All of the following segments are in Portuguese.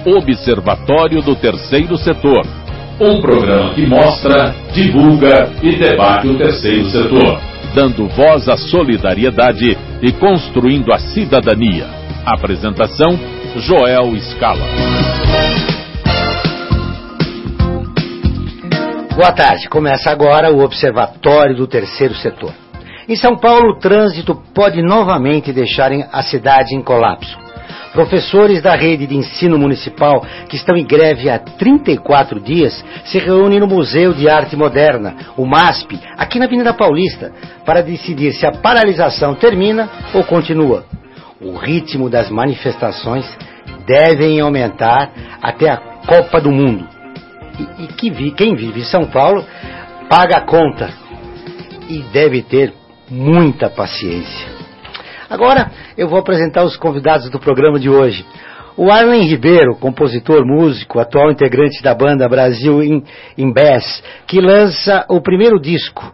Observatório do Terceiro Setor. Um programa que mostra, divulga e debate o terceiro setor, dando voz à solidariedade e construindo a cidadania. Apresentação: Joel Scala. Boa tarde, começa agora o Observatório do Terceiro Setor. Em São Paulo, o trânsito pode novamente deixar a cidade em colapso. Professores da rede de ensino municipal, que estão em greve há 34 dias, se reúnem no Museu de Arte Moderna, o MASP, aqui na Avenida Paulista, para decidir se a paralisação termina ou continua. O ritmo das manifestações deve aumentar até a Copa do Mundo. E quem vive em São Paulo paga a conta e deve ter muita paciência. Agora eu vou apresentar os convidados do programa de hoje. O Arlen Ribeiro, compositor, músico, atual integrante da banda Brasil in Bass, que lança o primeiro disco.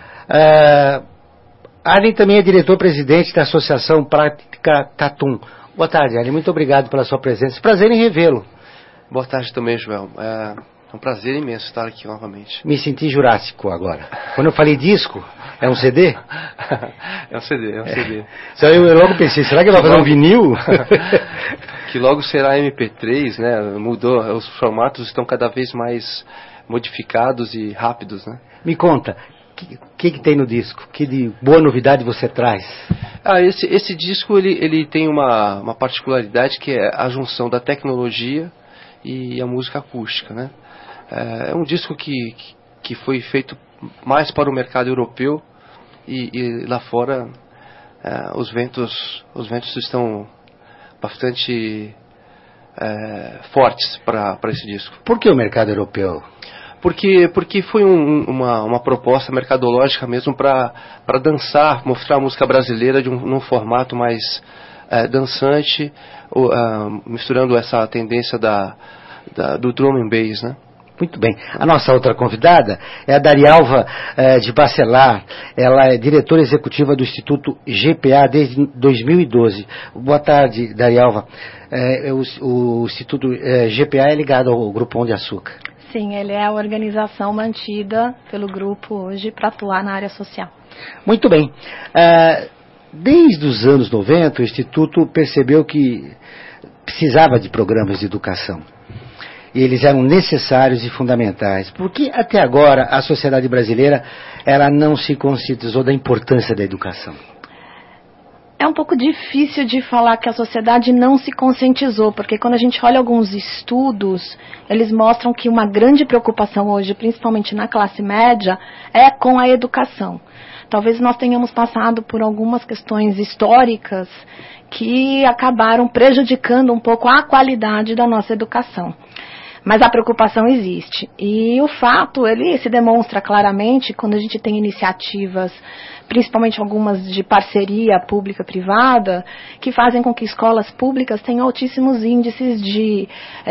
Arlen também é diretor-presidente da Associação Prática Tatum. Boa tarde, Arlen. Muito obrigado pela sua presença. Prazer em revê-lo. Boa tarde também, Joel. É um prazer imenso estar aqui novamente. Me senti jurássico agora. Quando eu falei disco, é um CD? É um CD. Eu logo pensei, será que vai fazer um vinil? Que logo será MP3, né? Mudou, os formatos estão cada vez mais modificados e rápidos, né? Me conta, o que tem no disco? Que de boa novidade você traz? Esse disco ele tem uma particularidade, que é a junção da tecnologia e a música acústica, né? É um disco que foi feito mais para o mercado europeu e lá fora os ventos estão bastante fortes para esse disco. Por que o mercado europeu? Porque foi uma proposta mercadológica mesmo para dançar, mostrar a música brasileira num formato mais dançante, misturando essa tendência do drum and bass, né? Muito bem. A nossa outra convidada é a Darialva de Bacelar. Ela é diretora executiva do Instituto GPA desde 2012. Boa tarde, Darialva. O Instituto GPA é ligado ao Grupo Pão de Açúcar. Sim, ele é a organização mantida pelo grupo hoje para atuar na área social. Muito bem. Desde os anos 90, o Instituto percebeu que precisava de programas de educação. E eles eram necessários e fundamentais, porque até agora a sociedade brasileira ela não se conscientizou da importância da educação. É um pouco difícil de falar que a sociedade não se conscientizou, porque quando a gente olha alguns estudos, eles mostram que uma grande preocupação hoje, principalmente na classe média, é com a educação. Talvez nós tenhamos passado por algumas questões históricas que acabaram prejudicando um pouco a qualidade da nossa educação. Mas a preocupação existe. E o fato, ele se demonstra claramente quando a gente tem iniciativas, principalmente algumas de parceria pública-privada, que fazem com que escolas públicas tenham altíssimos índices de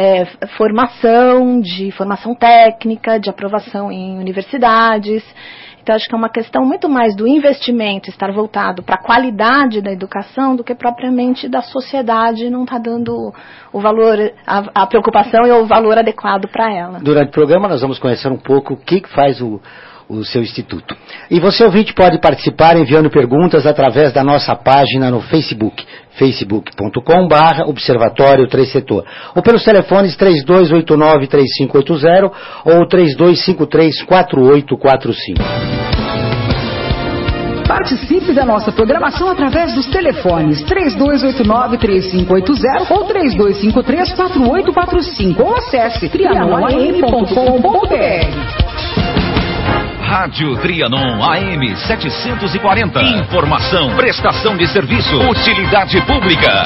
formação técnica, de aprovação em universidades. Então, acho que é uma questão muito mais do investimento estar voltado para a qualidade da educação do que propriamente da sociedade não estar dando o valor, a preocupação e o valor adequado para ela. Durante o programa nós vamos conhecer um pouco o que faz o seu instituto. E você, ouvinte, pode participar enviando perguntas através da nossa página no Facebook, facebook.com/Observatório 3 Setor, ou pelos telefones 3289-3580 ou 3253-4845. Participe da nossa programação através dos telefones 3289-3580 ou 3253-4845 ou acesse trianoam.com.br. Rádio Trianon AM 740. Informação, prestação de serviço, utilidade pública.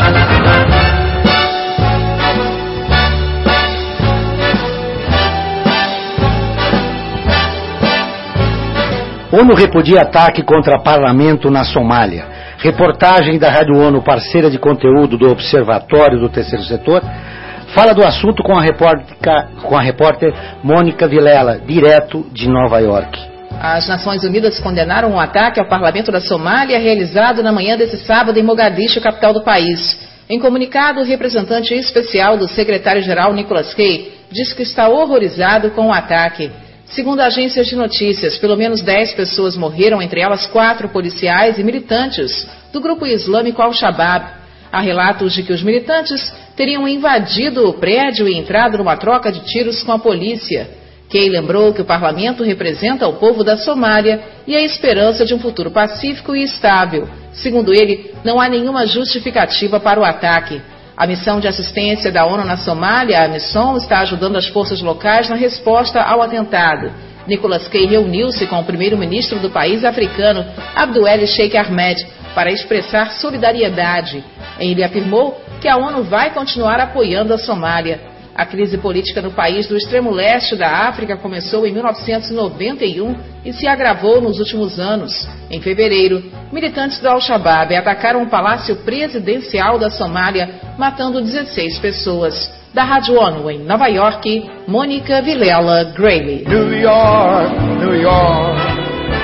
ONU repudia ataque contra parlamento na Somália. Reportagem da Rádio ONU, parceira de conteúdo do Observatório do Terceiro Setor, fala do assunto com a repórter Mônica Vilela, direto de Nova York. As Nações Unidas condenaram um ataque ao parlamento da Somália realizado na manhã desse sábado em Mogadiscio, capital do país. Em comunicado, o representante especial do secretário-geral Nicholas K. diz que está horrorizado com o ataque. Segundo agências de notícias, pelo menos 10 pessoas morreram, entre elas 4 policiais e militantes do grupo islâmico Al-Shabaab. Há relatos de que os militantes teriam invadido o prédio e entrado numa troca de tiros com a polícia. Kay lembrou que o parlamento representa o povo da Somália e a esperança de um futuro pacífico e estável. Segundo ele, não há nenhuma justificativa para o ataque. A missão de assistência da ONU na Somália, a AMISOM, está ajudando as forças locais na resposta ao atentado. Nicholas K. reuniu-se com o primeiro-ministro do país africano, Abduel Sheikh Ahmed, para expressar solidariedade. Ele afirmou que a ONU vai continuar apoiando a Somália. A crise política no país do extremo leste da África começou em 1991 e se agravou nos últimos anos. Em fevereiro, militantes do Al-Shabaab atacaram o palácio presidencial da Somália, matando 16 pessoas. Da Rádio ONU em Nova York, Mônica Vilela Grayley. New York, New York.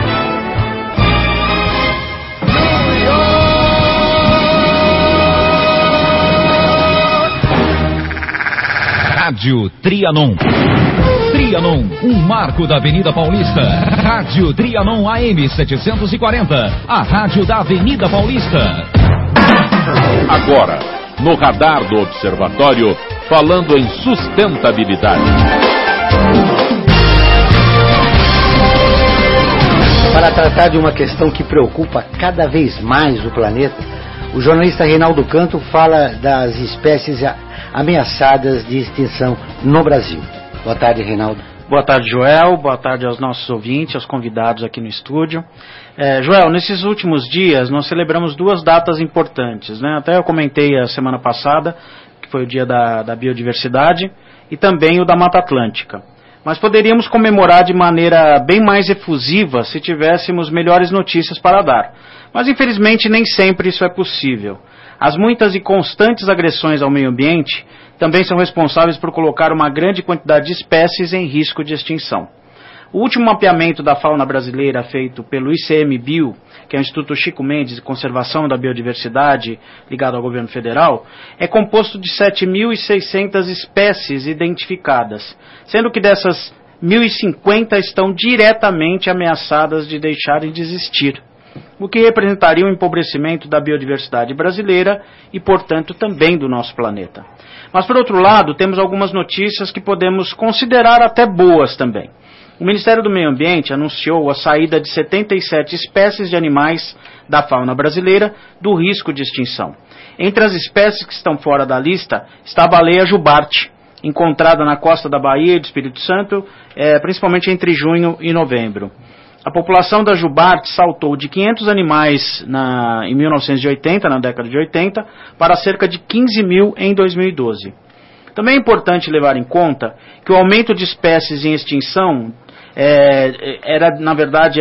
Rádio Trianon. Trianon, um marco da Avenida Paulista. Rádio Trianon AM 740, a rádio da Avenida Paulista. Agora, no radar do Observatório, falando em sustentabilidade. Para tratar de uma questão que preocupa cada vez mais o planeta, o jornalista Reinaldo Canto fala das espécies ameaçadas de extinção no Brasil. Boa tarde, Reinaldo. Boa tarde, Joel. Boa tarde aos nossos ouvintes, aos convidados aqui no estúdio. Joel, nesses últimos dias nós celebramos 2 datas importantes, né? Até eu comentei a semana passada, que foi o dia da biodiversidade, e também o da Mata Atlântica. Mas poderíamos comemorar de maneira bem mais efusiva se tivéssemos melhores notícias para dar. Mas infelizmente nem sempre isso é possível. As muitas e constantes agressões ao meio ambiente também são responsáveis por colocar uma grande quantidade de espécies em risco de extinção. O último mapeamento da fauna brasileira feito pelo ICMBio, que é o Instituto Chico Mendes de Conservação da Biodiversidade, ligado ao governo federal, é composto de 7.600 espécies identificadas, sendo que dessas 1.050 estão diretamente ameaçadas de deixarem de existir, o que representaria um empobrecimento da biodiversidade brasileira e, portanto, também do nosso planeta. Mas, por outro lado, temos algumas notícias que podemos considerar até boas também. O Ministério do Meio Ambiente anunciou a saída de 77 espécies de animais da fauna brasileira do risco de extinção. Entre as espécies que estão fora da lista está a baleia jubarte, encontrada na costa da Bahia e do Espírito Santo, principalmente entre junho e novembro. A população da jubarte saltou de 500 animais em 1980, na década de 80, para cerca de 15 mil em 2012. Também é importante levar em conta que o aumento de espécies em extinção era, na verdade,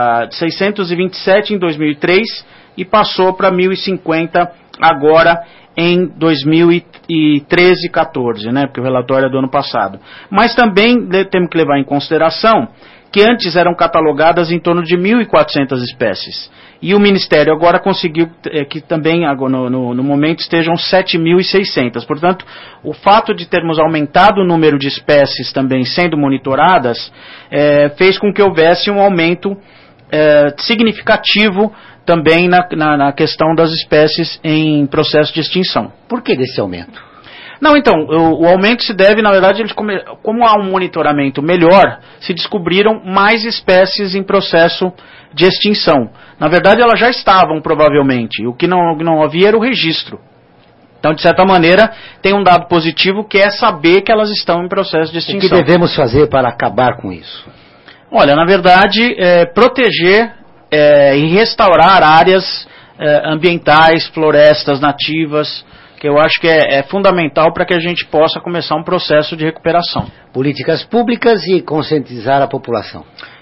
627 em 2003 e passou para 1.050 agora em 2013 e 14, né, porque o relatório é do ano passado. Mas também temos que levar em consideração que antes eram catalogadas em torno de 1.400 espécies. E o Ministério agora conseguiu que também, no momento, estejam 7.600. Portanto, o fato de termos aumentado o número de espécies também sendo monitoradas, fez com que houvesse um aumento significativo também na questão das espécies em processo de extinção. Por que desse aumento? Não, então, o aumento se deve, na verdade, como há um monitoramento melhor, se descobriram mais espécies em processo de extinção. Na verdade, elas já estavam, provavelmente. O que não havia era o registro. Então, de certa maneira, tem um dado positivo que é saber que elas estão em processo de extinção. O que devemos fazer para acabar com isso? Olha, na verdade, proteger e restaurar áreas ambientais, florestas nativas, que eu acho que é fundamental para que a gente possa começar um processo de recuperação. Políticas públicas e conscientizar a população.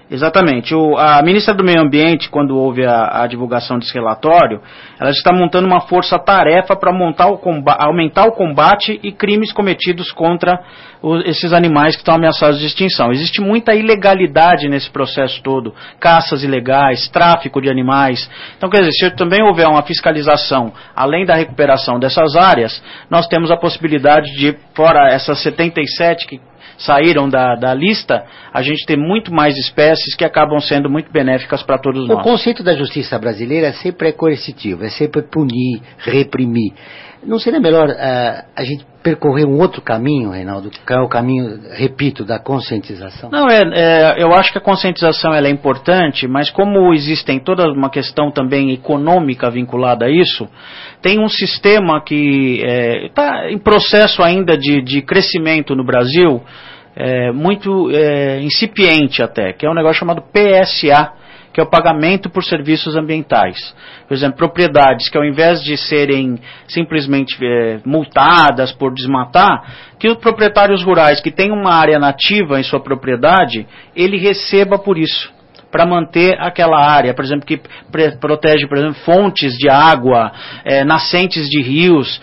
Exatamente. A ministra do Meio Ambiente, quando houve a divulgação desse relatório, ela está montando uma força-tarefa para aumentar o combate e crimes cometidos contra esses animais que estão ameaçados de extinção. Existe muita ilegalidade nesse processo todo, caças ilegais, tráfico de animais. Então, quer dizer, se também houver uma fiscalização, além da recuperação dessas áreas, nós temos a possibilidade de, fora essas 77 que saíram da lista, a gente tem muito mais espécies que acabam sendo muito benéficas para todos nós. O conceito da justiça brasileira sempre é coercitivo, é sempre punir, reprimir. Não seria melhor a gente percorrer um outro caminho, Reinaldo, que é o caminho, repito, da conscientização? Não, eu acho que a conscientização ela é importante, mas como existem toda uma questão também econômica vinculada a isso, tem um sistema que está em processo ainda de crescimento no Brasil, muito incipiente até, que é um negócio chamado PSA, que é o pagamento por serviços ambientais. Por exemplo, propriedades que ao invés de serem simplesmente multadas por desmatar, que os proprietários rurais que têm uma área nativa em sua propriedade, ele receba por isso, para manter aquela área, por exemplo, que protege, por exemplo, fontes de água, nascentes de rios,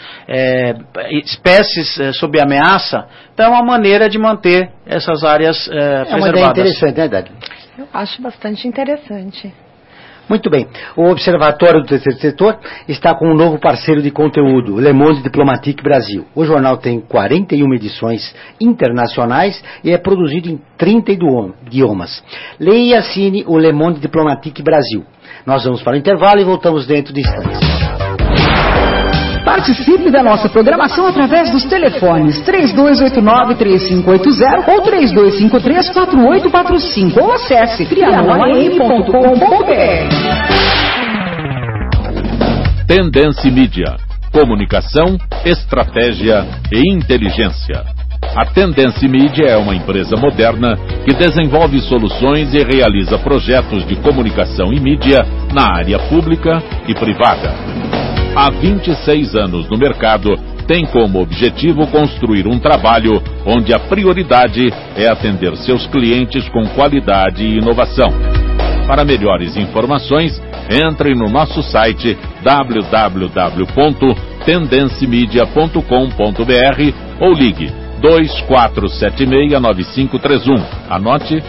espécies sob ameaça. Então é uma maneira de manter essas áreas preservadas. É uma ideia interessante, né, Dário? Eu acho bastante interessante. Muito bem. O Observatório do Terceiro Setor está com um novo parceiro de conteúdo, o Le Monde Diplomatique Brasil. O jornal tem 41 edições internacionais e é produzido em 30 idiomas. Leia e assine o Le Monde Diplomatique Brasil. Nós vamos para o intervalo e voltamos dentro de instantes. Participe da nossa programação através dos telefones 3289-3580 ou 3253-4845 ou acesse trianoam.com.br. Tendência Mídia. Comunicação, estratégia e inteligência. A Tendência Mídia é uma empresa moderna que desenvolve soluções e realiza projetos de comunicação e mídia na área pública e privada. Há 26 anos no mercado, tem como objetivo construir um trabalho onde a prioridade é atender seus clientes com qualidade e inovação. Para melhores informações, entre no nosso site www.tendencimedia.com.br ou ligue 2476-9531. Anote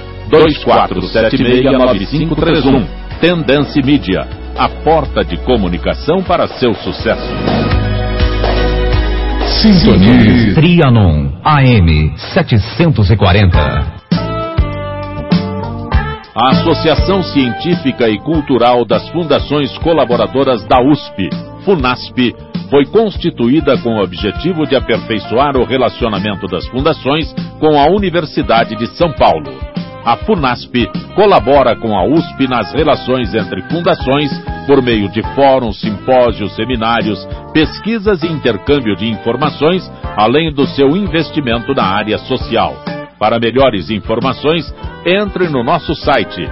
2476-9531. Tendência Mídia, a porta de comunicação para seu sucesso. Sintonize Trianon AM 740. A Associação Científica e Cultural das Fundações Colaboradoras da USP, FUNASP, foi constituída com o objetivo de aperfeiçoar o relacionamento das fundações com a Universidade de São Paulo. A FUNASP colabora com a USP nas relações entre fundações por meio de fóruns, simpósios, seminários, pesquisas e intercâmbio de informações, além do seu investimento na área social. Para melhores informações, entre no nosso site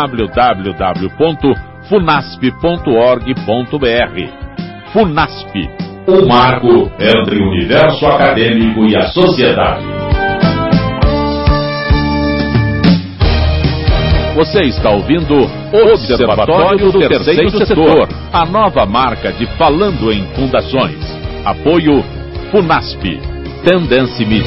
www.funasp.org.br. FUNASP, um marco entre o universo acadêmico e a sociedade. Você está ouvindo Observatório do Terceiro Setor, a nova marca de Falando em Fundações. Apoio FUNASP, Tendência Mídia.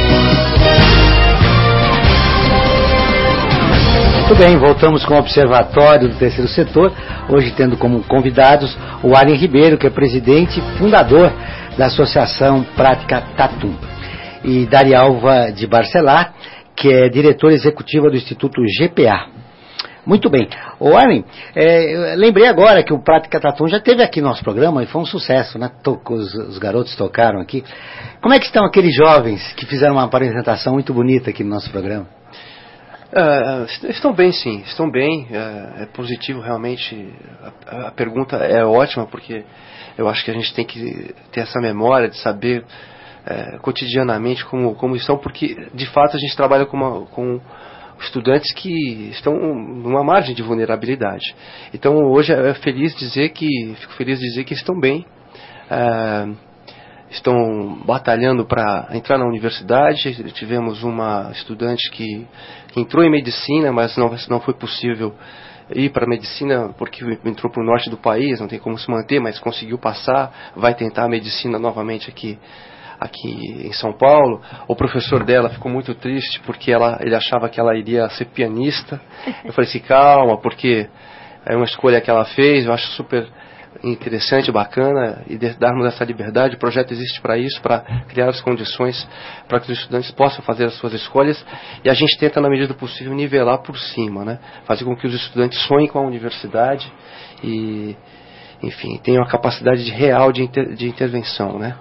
Muito bem, voltamos com o Observatório do Terceiro Setor, hoje tendo como convidados o Arlen Ribeiro, que é presidente e fundador da Associação Prática Tatum, e Darialva de Barcelar, que é diretora executiva do Instituto GPA. Muito bem. Ô Arlen, eu lembrei agora que o Prática Tatum já esteve aqui no nosso programa e foi um sucesso, né? Os garotos tocaram aqui. Como é que estão aqueles jovens que fizeram uma apresentação muito bonita aqui no nosso programa? Estão bem, sim. Estão bem. É positivo, realmente. A pergunta é ótima, porque eu acho que a gente tem que ter essa memória de saber cotidianamente como estão, porque de fato a gente trabalha com estudantes que estão numa margem de vulnerabilidade. Então hoje fico feliz de dizer que estão bem, estão batalhando para entrar na universidade. Tivemos uma estudante que entrou em medicina, mas não foi possível ir para medicina porque entrou para o norte do país, não tem como se manter, mas conseguiu passar, vai tentar a medicina novamente aqui em São Paulo. O professor dela ficou muito triste porque ele achava que ela iria ser pianista. Eu falei assim, calma, porque é uma escolha que ela fez, eu acho super interessante, bacana, e darmos essa liberdade. O projeto existe para isso, para criar as condições para que os estudantes possam fazer as suas escolhas, e a gente tenta, na medida do possível, nivelar por cima, né? Fazer com que os estudantes sonhem com a universidade e, enfim, tenham a capacidade real de intervenção, né?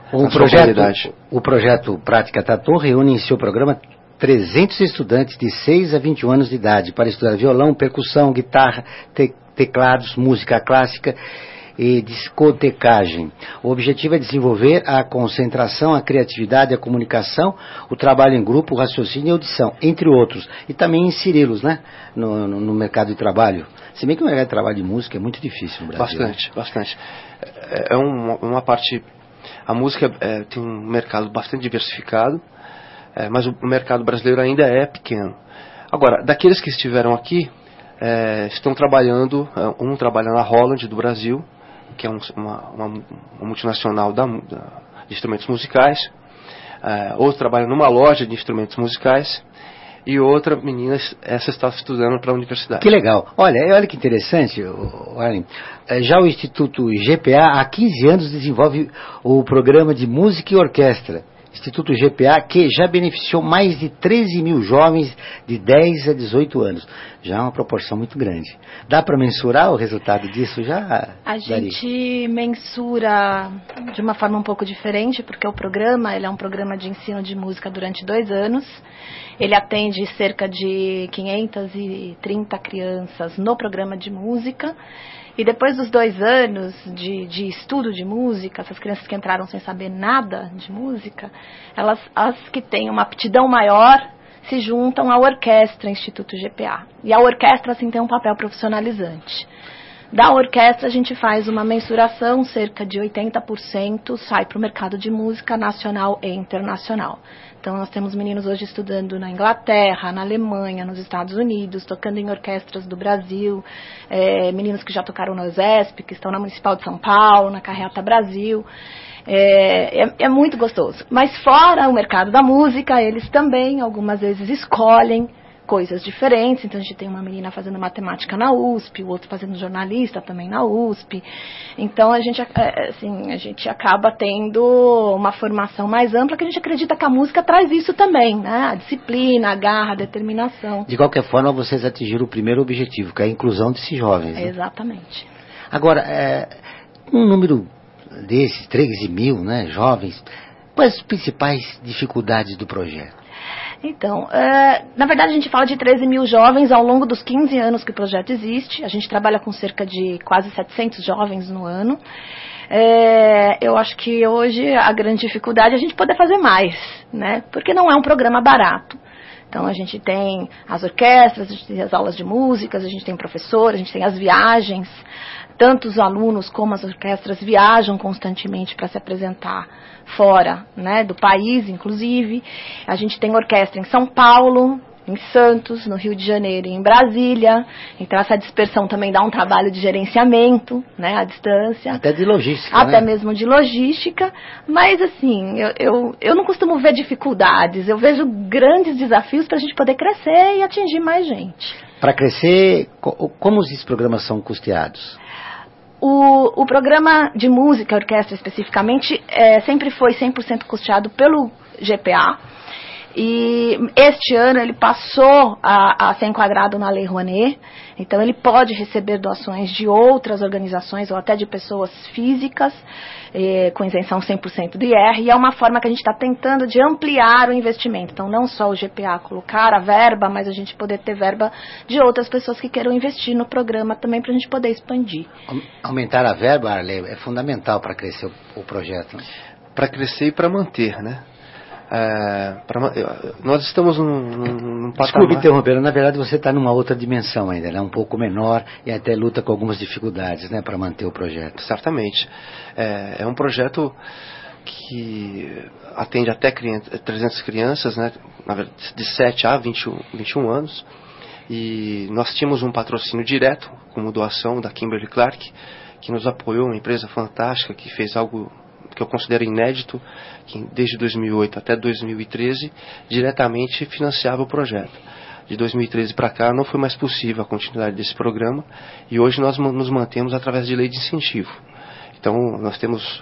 O projeto Prática Tatu reúne em seu programa 300 estudantes de 6 a 21 anos de idade para estudar violão, percussão, guitarra, teclados, música clássica e discotecagem. O objetivo é desenvolver a concentração, a criatividade, a comunicação, o trabalho em grupo, o raciocínio e a audição, entre outros. E também inseri-los, né, no mercado de trabalho. Se bem que o mercado de trabalho de música é muito difícil no Brasil. Bastante. É uma parte... A música tem um mercado bastante diversificado, mas o mercado brasileiro ainda é pequeno. Agora, daqueles que estiveram aqui, estão trabalhando, um trabalha na Holland do Brasil, que é uma multinacional de instrumentos musicais, outro trabalha numa loja de instrumentos musicais, e outra menina, essa está estudando para a universidade. Que legal. Olha que interessante, Arlen. Já o Instituto GPA há 15 anos desenvolve o programa de música e orquestra. Instituto GPA, que já beneficiou mais de 13 mil jovens de 10 a 18 anos. Já é uma proporção muito grande. Dá para mensurar o resultado disso já? A gente mensura de uma forma um pouco diferente, porque o programa ele é um programa de ensino de música durante 2 anos. Ele atende cerca de 530 crianças no programa de música. E depois dos 2 anos de estudo de música, essas crianças que entraram sem saber nada de música, as que têm uma aptidão maior se juntam à orquestra Instituto GPA. E a orquestra, assim, tem um papel profissionalizante. Da orquestra, a gente faz uma mensuração, cerca de 80% sai para o mercado de música nacional e internacional. Então, nós temos meninos hoje estudando na Inglaterra, na Alemanha, nos Estados Unidos, tocando em orquestras do Brasil, meninos que já tocaram na USESP, que estão na Municipal de São Paulo, na Carreata Brasil. É muito gostoso. Mas fora o mercado da música, eles também, algumas vezes, escolhem coisas diferentes. Então a gente tem uma menina fazendo matemática na USP, o outro fazendo jornalista também na USP. Então a gente acaba tendo uma formação mais ampla, que a gente acredita que a música traz isso também, né? A disciplina, a garra, a determinação. De qualquer forma, vocês atingiram o primeiro objetivo, que é a inclusão desses jovens. Né? Exatamente. Agora, um número desses, 13 mil, né, jovens, quais as principais dificuldades do projeto? Então, na verdade a gente fala de 13 mil jovens ao longo dos 15 anos que o projeto existe. A gente trabalha com cerca de quase 700 jovens no ano. Eu acho que hoje a grande dificuldade é a gente poder fazer mais, né? Porque não é um programa barato. Então a gente tem as orquestras, a gente tem as aulas de músicas, a gente tem professor, a gente tem as viagens. Tanto os alunos como as orquestras viajam constantemente para se apresentar fora, né, do país, inclusive. A gente tem orquestra em São Paulo, em Santos, no Rio de Janeiro e em Brasília. Então essa dispersão também dá um trabalho de gerenciamento, né, à distância. Até de logística, Até né? mesmo de logística. Mas assim, eu não costumo ver dificuldades. Eu vejo grandes desafios para a gente poder crescer e atingir mais gente. Para crescer, como esses programas são custeados? O programa de música, orquestra especificamente, sempre foi 100% custeado pelo GPA. E este ano ele passou a ser enquadrado na Lei Rouanet. Então ele pode receber doações de outras organizações ou até de pessoas físicas, com isenção 100% do IR. E é uma forma que a gente está tentando de ampliar o investimento. Então não só o GPA colocar a verba, mas a gente poder ter verba de outras pessoas que queiram investir no programa também, para a gente poder expandir. Aumentar a verba, Arley, é fundamental para crescer o projeto. Para crescer e para manter, né? Nós estamos num patamar... Desculpe interromper, na verdade você está numa outra dimensão ainda, né? Um pouco menor e até luta com algumas dificuldades, né, para manter o projeto. Certamente. É um projeto que atende até 300 crianças, né, de 7 a 21 anos. E nós tínhamos um patrocínio direto, como doação da Kimberly Clark, que nos apoiou, uma empresa fantástica, que fez algo que eu considero inédito, que desde 2008 até 2013, diretamente financiava o projeto. De 2013 para cá não foi mais possível a continuidade desse programa, e hoje nós nos mantemos através de lei de incentivo. Então nós temos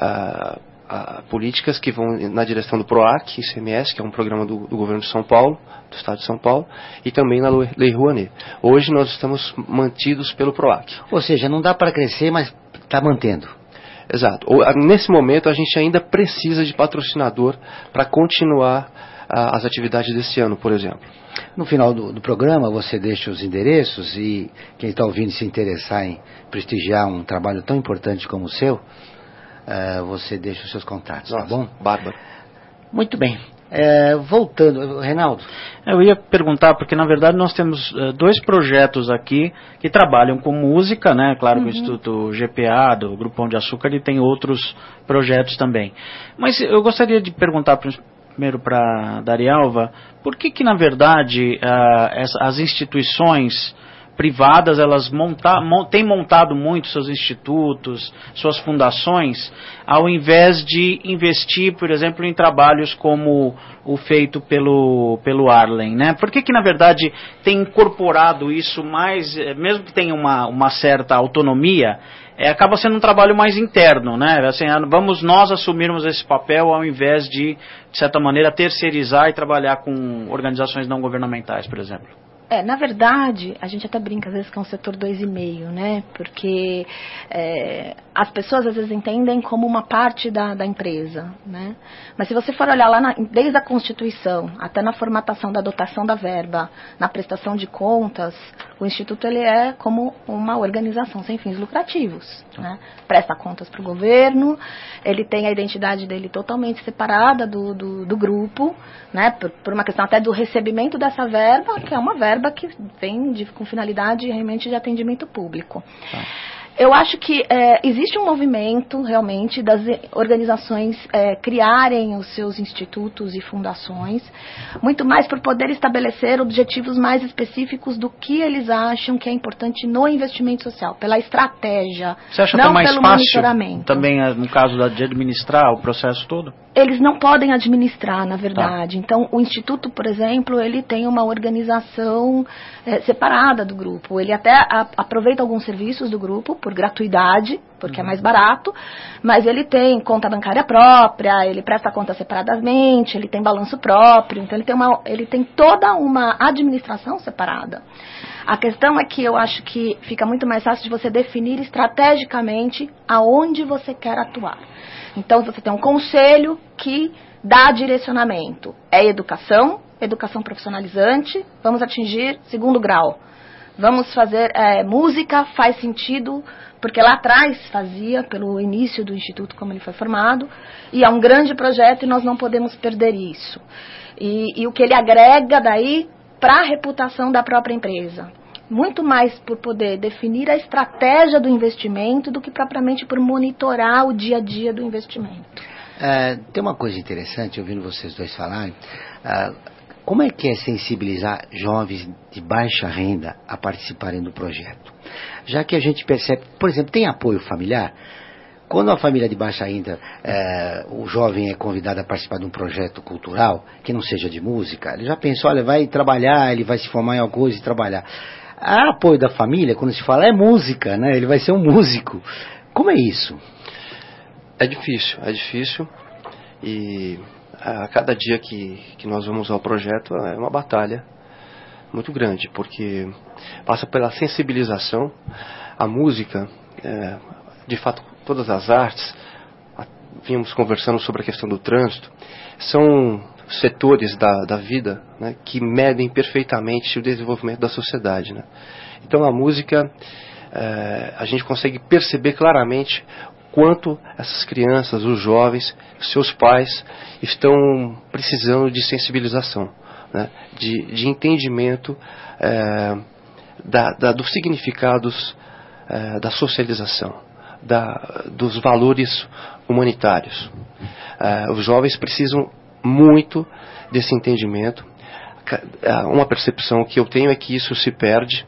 políticas que vão na direção do PROAC, ICMS, que é um programa do governo de São Paulo, do estado de São Paulo, e também na Lei Rouanet. Hoje nós estamos mantidos pelo PROAC. Ou seja, não dá para crescer, mas está mantendo. Exato. Nesse momento a gente ainda precisa de patrocinador para continuar as atividades desse ano, por exemplo. No final do programa você deixa os endereços, e quem está ouvindo se interessar em prestigiar um trabalho tão importante como o seu, você deixa os seus contatos. Nossa, tá bom? Bárbaro. Muito bem. Voltando, Reinaldo. Eu ia perguntar, porque na verdade nós temos 2 projetos aqui que trabalham com música, né? Claro que o Instituto GPA, do Grupo Pão de Açúcar, ele tem outros projetos também. Mas eu gostaria de perguntar primeiro para Darialva, por que na verdade as instituições privadas, elas têm montado muito seus institutos, suas fundações, ao invés de investir, por exemplo, em trabalhos como o feito pelo Arlen, né? Por que na verdade tem incorporado isso mais, mesmo que tenha uma certa autonomia, acaba sendo um trabalho mais interno, né? Assim, vamos nós assumirmos esse papel ao invés de certa maneira, terceirizar e trabalhar com organizações não governamentais, por exemplo. Na verdade, a gente até brinca às vezes que é um setor 2,5, né? Porque as pessoas às vezes entendem como uma parte da empresa, né? Mas se você for olhar lá, desde a Constituição, até na formatação da dotação da verba, na prestação de contas, o Instituto ele é como uma organização sem fins lucrativos, né? Presta contas para o governo, ele tem a identidade dele totalmente separada do grupo, né? Por uma questão até do recebimento dessa verba, que é uma verba que vem com finalidade realmente de atendimento público. Eu acho que existe um movimento realmente das organizações criarem os seus institutos e fundações, muito mais por poder estabelecer objetivos mais específicos do que eles acham que é importante no investimento social, pela estratégia, Você acha não que é mais pelo fácil, monitoramento. também no caso de administrar o processo todo? Eles não podem administrar, na verdade. Então, o Instituto, por exemplo, ele tem uma organização separada do grupo. Ele até aproveita alguns serviços do grupo por gratuidade, porque é mais barato, mas ele tem conta bancária própria, ele presta conta separadamente, ele tem balanço próprio, então ele tem toda uma administração separada. A questão é que eu acho que fica muito mais fácil de você definir estrategicamente aonde você quer atuar. Então, você tem um conselho que dá direcionamento. É educação profissionalizante, vamos atingir 2º grau. Vamos fazer música, faz sentido, porque lá atrás fazia, pelo início do Instituto, como ele foi formado, e é um grande projeto e nós não podemos perder isso. E o que ele agrega daí para a reputação da própria empresa. Muito mais por poder definir a estratégia do investimento do que propriamente por monitorar o dia a dia do investimento. Tem uma coisa interessante, ouvindo vocês dois falarem, como é que é sensibilizar jovens de baixa renda a participarem do projeto? Já que a gente percebe, por exemplo, tem apoio familiar. Quando a família de baixa renda, o jovem é convidado a participar de um projeto cultural, que não seja de música, ele já pensa, olha, vai trabalhar, ele vai se formar em alguma coisa e trabalhar. Há apoio da família, quando se fala, é música, né? Ele vai ser um músico. Como é isso? É difícil. E a cada dia que nós vamos ao projeto é uma batalha muito grande, porque passa pela sensibilização. A música, de fato, todas as artes, vínhamos conversando sobre a questão do trânsito, são setores da vida, né, que medem perfeitamente o desenvolvimento da sociedade, né? Então a música, a gente consegue perceber claramente quanto essas crianças, os jovens, seus pais estão precisando de sensibilização, né, de entendimento dos significados da socialização. dos valores humanitários. Os jovens precisam muito desse entendimento. Uma percepção que eu tenho é que isso se perde,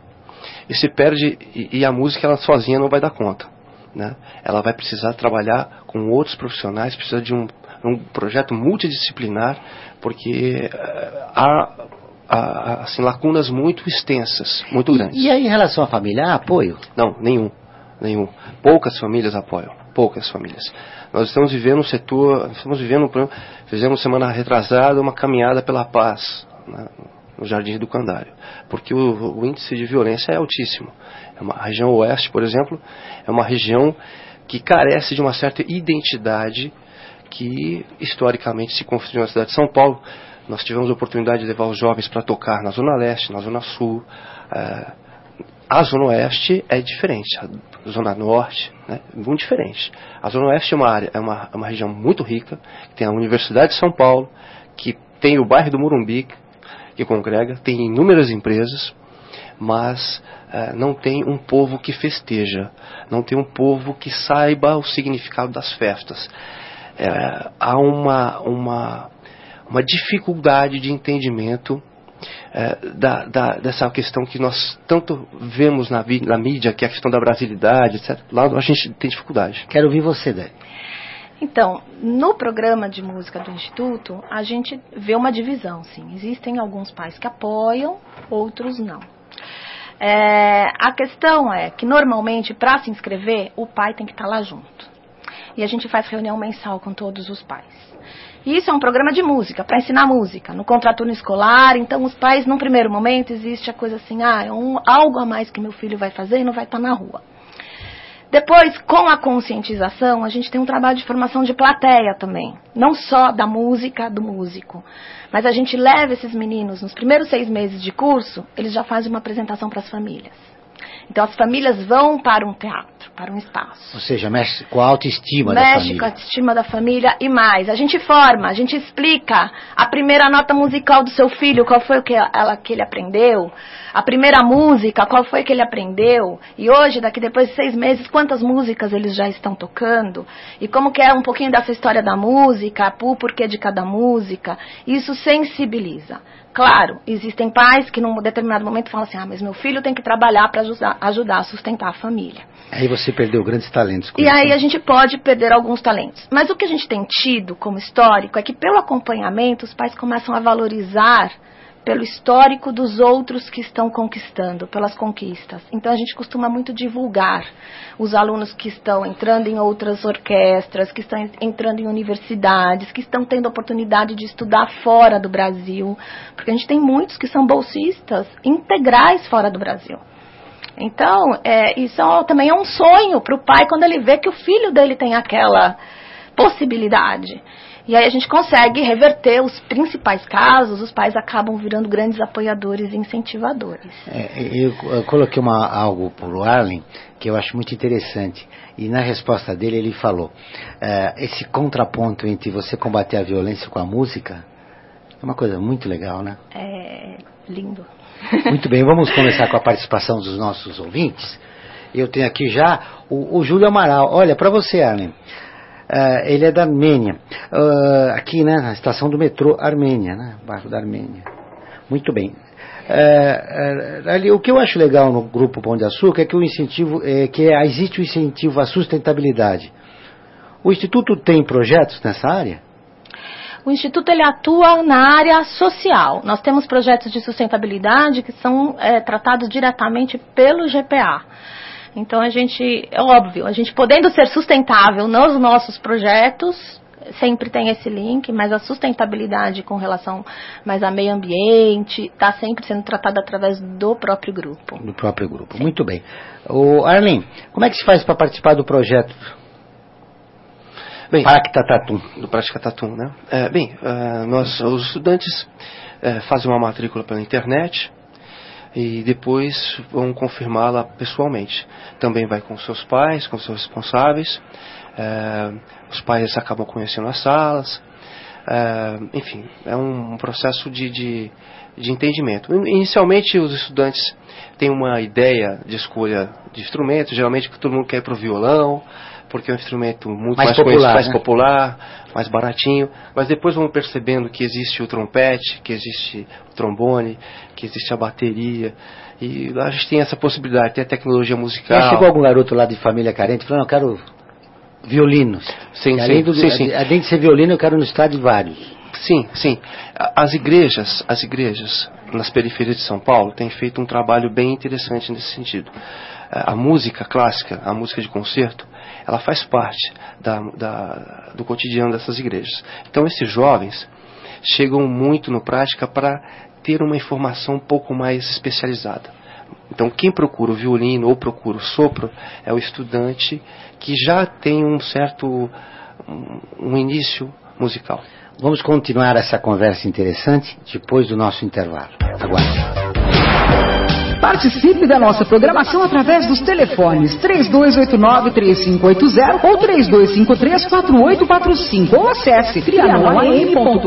e a música ela sozinha não vai dar conta, né? Ela vai precisar trabalhar com outros profissionais, precisa de um projeto multidisciplinar, porque há assim, lacunas muito extensas, muito grandes. E aí, em relação à família, há apoio? Não, nenhum. Poucas famílias apoiam, poucas famílias. Nós estamos vivendo fizemos semana retrasada uma caminhada pela paz, né, no Jardim do Candário, porque o índice de violência é altíssimo. A região oeste, por exemplo, é uma região que carece de uma certa identidade que historicamente se construiu na cidade de São Paulo. Nós tivemos a oportunidade de levar os jovens para tocar na Zona Leste, na Zona Sul. A Zona Oeste é diferente, a Zona Norte, né, muito diferente. A Zona Oeste é uma região muito rica, que tem a Universidade de São Paulo, que tem o bairro do Morumbi, que congrega, tem inúmeras empresas, mas não tem um povo que festeja, não tem um povo que saiba o significado das festas. Há uma dificuldade de entendimento dessa questão que nós tanto vemos na mídia, que é a questão da brasilidade, etc. Lá a gente tem dificuldade. Quero ouvir você, Dani. Então, no programa de música do Instituto, a gente vê uma divisão, sim. Existem alguns pais que apoiam, outros não. A questão é que, normalmente, para se inscrever, o pai tem que estar lá junto. E a gente faz reunião mensal com todos os pais. E isso é um programa de música, para ensinar música, no contraturno escolar. Então, os pais, num primeiro momento, existe a coisa assim, algo a mais que meu filho vai fazer e não vai estar na rua. Depois, com a conscientização, a gente tem um trabalho de formação de plateia também. Não só da música, do músico. Mas a gente leva esses meninos, nos primeiros 6 meses de curso, eles já fazem uma apresentação para as famílias. Então, as famílias vão para um teatro, para um espaço. Ou seja, mexe com a autoestima da família. Mexe com a autoestima da família e mais. A gente forma, a gente explica a primeira nota musical do seu filho, qual foi o que ele aprendeu. A primeira música, qual foi que ele aprendeu. E hoje, depois de 6 meses, quantas músicas eles já estão tocando. E como que é um pouquinho dessa história da música, o porquê de cada música. Isso sensibiliza. Claro, existem pais que num determinado momento falam assim, mas meu filho tem que trabalhar para ajudar a sustentar a família. Aí você perdeu grandes talentos. E aí a gente pode perder alguns talentos. Mas o que a gente tem tido como histórico é que pelo acompanhamento os pais começam a valorizar pelo histórico dos outros que estão conquistando, pelas conquistas. Então a gente costuma muito divulgar os alunos que estão entrando em outras orquestras, que estão entrando em universidades, que estão tendo a oportunidade de estudar fora do Brasil, porque a gente tem muitos que são bolsistas integrais fora do Brasil. Então, isso também é um sonho para o pai quando ele vê que o filho dele tem aquela possibilidade. E aí a gente consegue reverter os principais casos, os pais acabam virando grandes apoiadores e incentivadores. Eu coloquei algo para o Arlen que eu acho muito interessante. E na resposta dele ele falou, esse contraponto entre você combater a violência com a música é uma coisa muito legal, né? É lindo. Muito bem, vamos começar com a participação dos nossos ouvintes. Eu tenho aqui já o Júlio Amaral. Olha, para você, Arlen. Ele é da Armênia, aqui, né, na estação do metrô Armênia, né, bairro da Armênia. Muito bem. O que eu acho legal no Grupo Pão de Açúcar é que existe o incentivo à sustentabilidade. O Instituto tem projetos nessa área? O Instituto ele atua na área social. Nós temos projetos de sustentabilidade que são tratados diretamente pelo GPA. Então, é óbvio, a gente podendo ser sustentável nos nossos projetos, sempre tem esse link, mas a sustentabilidade com relação mais a meio ambiente está sempre sendo tratada através do próprio grupo. Do próprio grupo, sim. Muito bem. Arlen, como é que se faz para participar do projeto? Bem, Practatatum. Do Practatatum, né? Os estudantes fazem uma matrícula pela internet, e depois vão confirmá-la pessoalmente. Também vai com seus pais, com seus responsáveis. Os pais acabam conhecendo as salas. Enfim, é um processo de entendimento. Inicialmente, os estudantes têm uma ideia de escolha de instrumentos, geralmente todo mundo quer ir para o violão, porque é um instrumento muito mais popular, mais popular, mais baratinho, mas depois vão percebendo que existe o trompete, que existe o trombone, que existe a bateria, e lá a gente tem essa possibilidade, tem a tecnologia musical. Já chegou algum garoto lá de família carente falando, eu quero violinos. Sim. Além de ser violino, eu quero no estádio vários. Sim. As igrejas nas periferias de São Paulo têm feito um trabalho bem interessante nesse sentido. A música clássica, a música de concerto, ela faz parte do cotidiano dessas igrejas. Então esses jovens chegam muito no prática para ter uma informação um pouco mais especializada. Então quem procura o violino ou procura o sopro é o estudante que já tem um início musical. Vamos continuar essa conversa interessante depois do nosso intervalo. Aguarde. Participe da nossa programação através dos telefones 3289-3580 ou 3253-4845 ou acesse trianoam.com.br.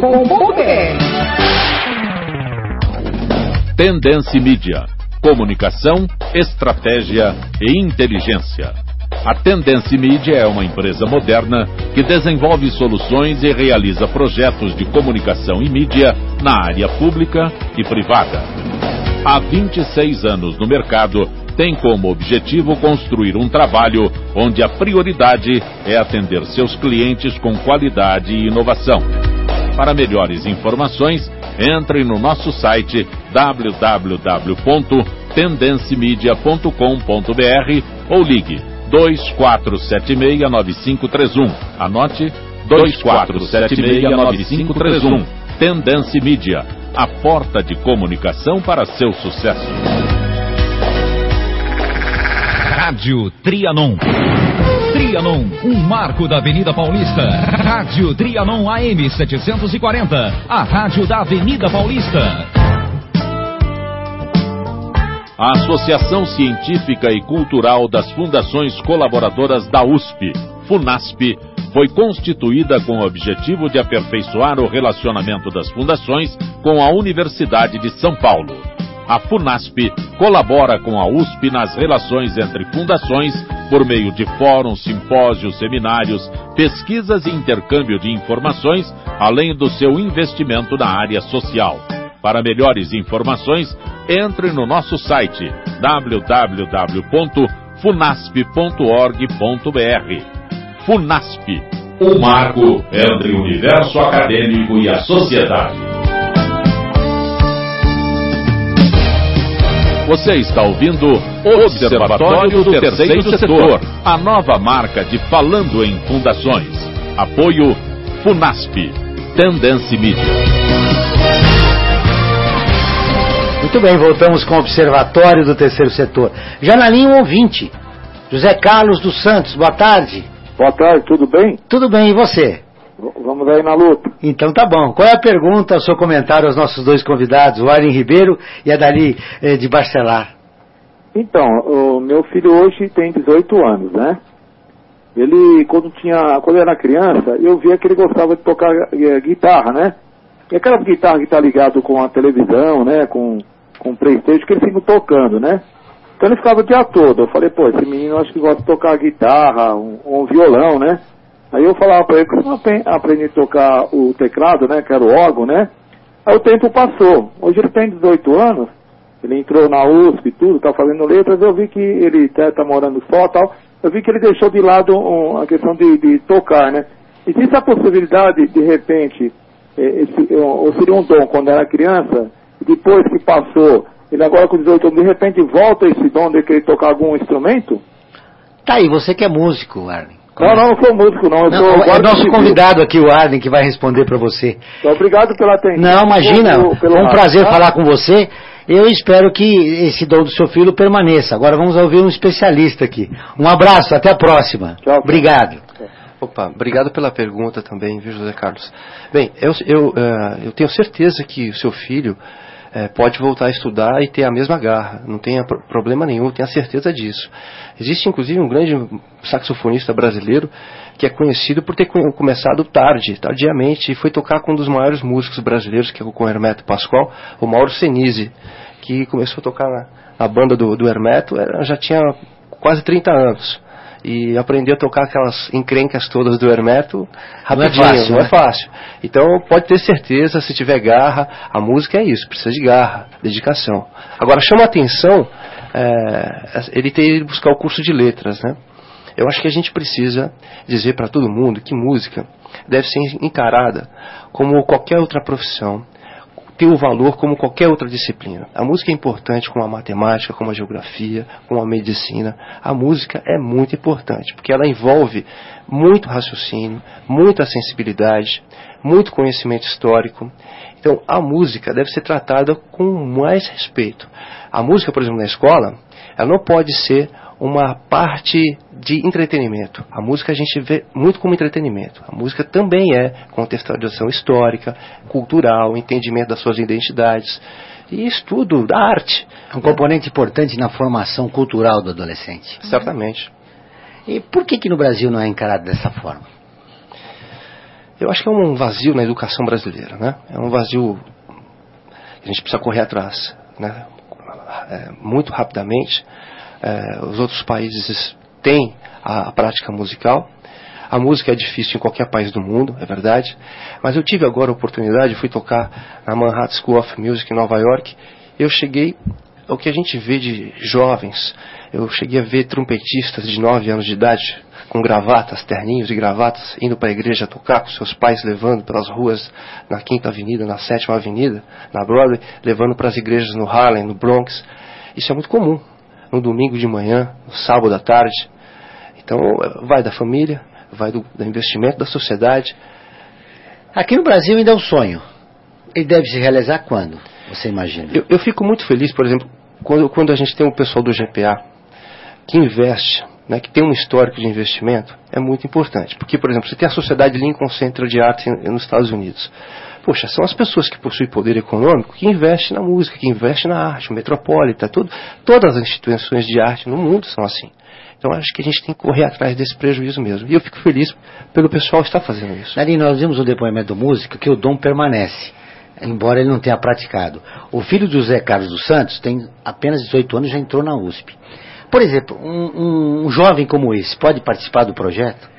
Tendência Mídia. Comunicação, estratégia e inteligência. A Tendência Mídia é uma empresa moderna que desenvolve soluções e realiza projetos de comunicação e mídia na área pública e privada. Há 26 anos no mercado, tem como objetivo construir um trabalho onde a prioridade é atender seus clientes com qualidade e inovação. Para melhores informações, entre no nosso site www.tendencimedia.com.br ou ligue 2476-9531. Anote 2476-9531. Tendência Mídia, a porta de comunicação para seu sucesso. Rádio Trianon. Trianon, um marco da Avenida Paulista. Rádio Trianon AM 740, a rádio da Avenida Paulista. A Associação Científica e Cultural das Fundações Colaboradoras da USP, FUNASP, foi constituída com o objetivo de aperfeiçoar o relacionamento das fundações com a Universidade de São Paulo. A FUNASP colabora com a USP nas relações entre fundações por meio de fóruns, simpósios, seminários, pesquisas e intercâmbio de informações, além do seu investimento na área social. Para melhores informações, entre no nosso site www.funasp.org.br. FUNASP, um marco entre o universo acadêmico e a sociedade. Você está ouvindo Observatório do Terceiro Setor, a nova marca de Falando em Fundações. Apoio FUNASP, Tendência Mídia. Muito bem, voltamos com o Observatório do Terceiro Setor. Já na linha, um ouvinte, José Carlos dos Santos, boa tarde. Boa tarde, tudo bem? Tudo bem, e você? Vamos aí na luta. Então tá bom. Qual é a pergunta, o seu comentário aos nossos dois convidados, o Arlen Ribeiro e a Dali de Barcelar? Então, o meu filho hoje tem 18 anos, né? Ele, quando era criança, eu via que ele gostava de tocar guitarra, né? E aquelas guitarras que tá ligado com a televisão, né? Com o PlayStation, que ele fica tocando, né? Então ele ficava o dia todo. Eu falei, pô, esse menino acho que gosta de tocar guitarra, um violão, né? Aí eu falava pra ele, que você não aprende a tocar o teclado, né? Que era o órgão, né? Aí o tempo passou. Hoje ele tem 18 anos, ele entrou na USP e tudo, tá fazendo letras, eu vi que ele tá morando só e tal. Eu vi que ele deixou de lado a questão de tocar, né? Existe a possibilidade, de repente, ou seria um dom quando era criança, depois que passou, ele agora com 18 anos, de repente volta esse dom de querer tocar algum instrumento? Tá aí, você que é músico, Arlen. Não sou músico, não. É nosso convidado aqui, o Arlen, que vai responder para você. Obrigado pela atenção. Não, imagina, foi um prazer falar com você. Eu espero que esse dom do seu filho permaneça. Agora vamos ouvir um especialista aqui. Um abraço, até a próxima. Tchau. Obrigado. Opa, obrigado pela pergunta também, viu, José Carlos? Bem, eu tenho certeza que o seu filho pode voltar a estudar e ter a mesma garra, não tenha problema nenhum, tenho a certeza disso. Existe inclusive um grande saxofonista brasileiro que é conhecido por ter começado tardiamente, e foi tocar com um dos maiores músicos brasileiros, que é o Hermeto Pascoal, o Mauro Senise, que começou a tocar na banda do Hermeto, já tinha quase 30 anos. E aprendeu a tocar aquelas encrencas todas do Hermeto rapidinho, não é fácil. Então pode ter certeza, se tiver garra, a música é isso, precisa de garra, dedicação. Agora chama a atenção ele ter ido buscar o curso de letras, né? Eu acho que a gente precisa dizer para todo mundo que música deve ser encarada como qualquer outra profissão, ter o valor como qualquer outra disciplina. A música é importante como a matemática, como a geografia, como a medicina. A música é muito importante, porque ela envolve muito raciocínio, muita sensibilidade, muito conhecimento histórico. Então, a música deve ser tratada com mais respeito. A música, por exemplo, na escola, ela não pode ser uma parte de entretenimento. A música a gente vê muito como entretenimento. A música também é contextualização histórica, cultural, entendimento das suas identidades e estudo da arte. É um componente importante na formação cultural do adolescente. Certamente. E por que no Brasil não é encarado dessa forma? Eu acho que é um vazio na educação brasileira, né? É um vazio que a gente precisa correr atrás, né? Muito rapidamente. Os outros países têm a prática musical. A música é difícil em qualquer país do mundo, é verdade. Mas eu tive agora a oportunidade, fui tocar na Manhattan School of Music em Nova York. Eu cheguei ao que a gente vê de jovens. Eu cheguei a ver trompetistas de 9 anos de idade, com gravatas, terninhos e gravatas, indo para a igreja tocar, com seus pais levando pelas ruas na 5ª Avenida, na 7ª Avenida, na Broadway, levando para as igrejas no Harlem, no Bronx. Isso é muito comum. No domingo de manhã, no sábado à tarde. Então, vai da família, vai do investimento da sociedade. Aqui no Brasil ainda é um sonho. Ele deve se realizar quando, você imagina? Eu fico muito feliz, por exemplo, quando a gente tem um pessoal do GPA que investe, né, que tem um histórico de investimento, é muito importante. Porque, por exemplo, você tem a Sociedade Lincoln Center de Arte nos Estados Unidos. Poxa, são as pessoas que possuem poder econômico que investem na música, que investem na arte, o Metropolitan, todas as instituições de arte no mundo são assim. Então acho que a gente tem que correr atrás desse prejuízo mesmo. E eu fico feliz pelo pessoal estar fazendo isso. Nari, nós vimos o depoimento do músico que o dom permanece, embora ele não tenha praticado. O filho do José Carlos dos Santos tem apenas 18 anos e já entrou na USP. Por exemplo, um jovem como esse pode participar do projeto?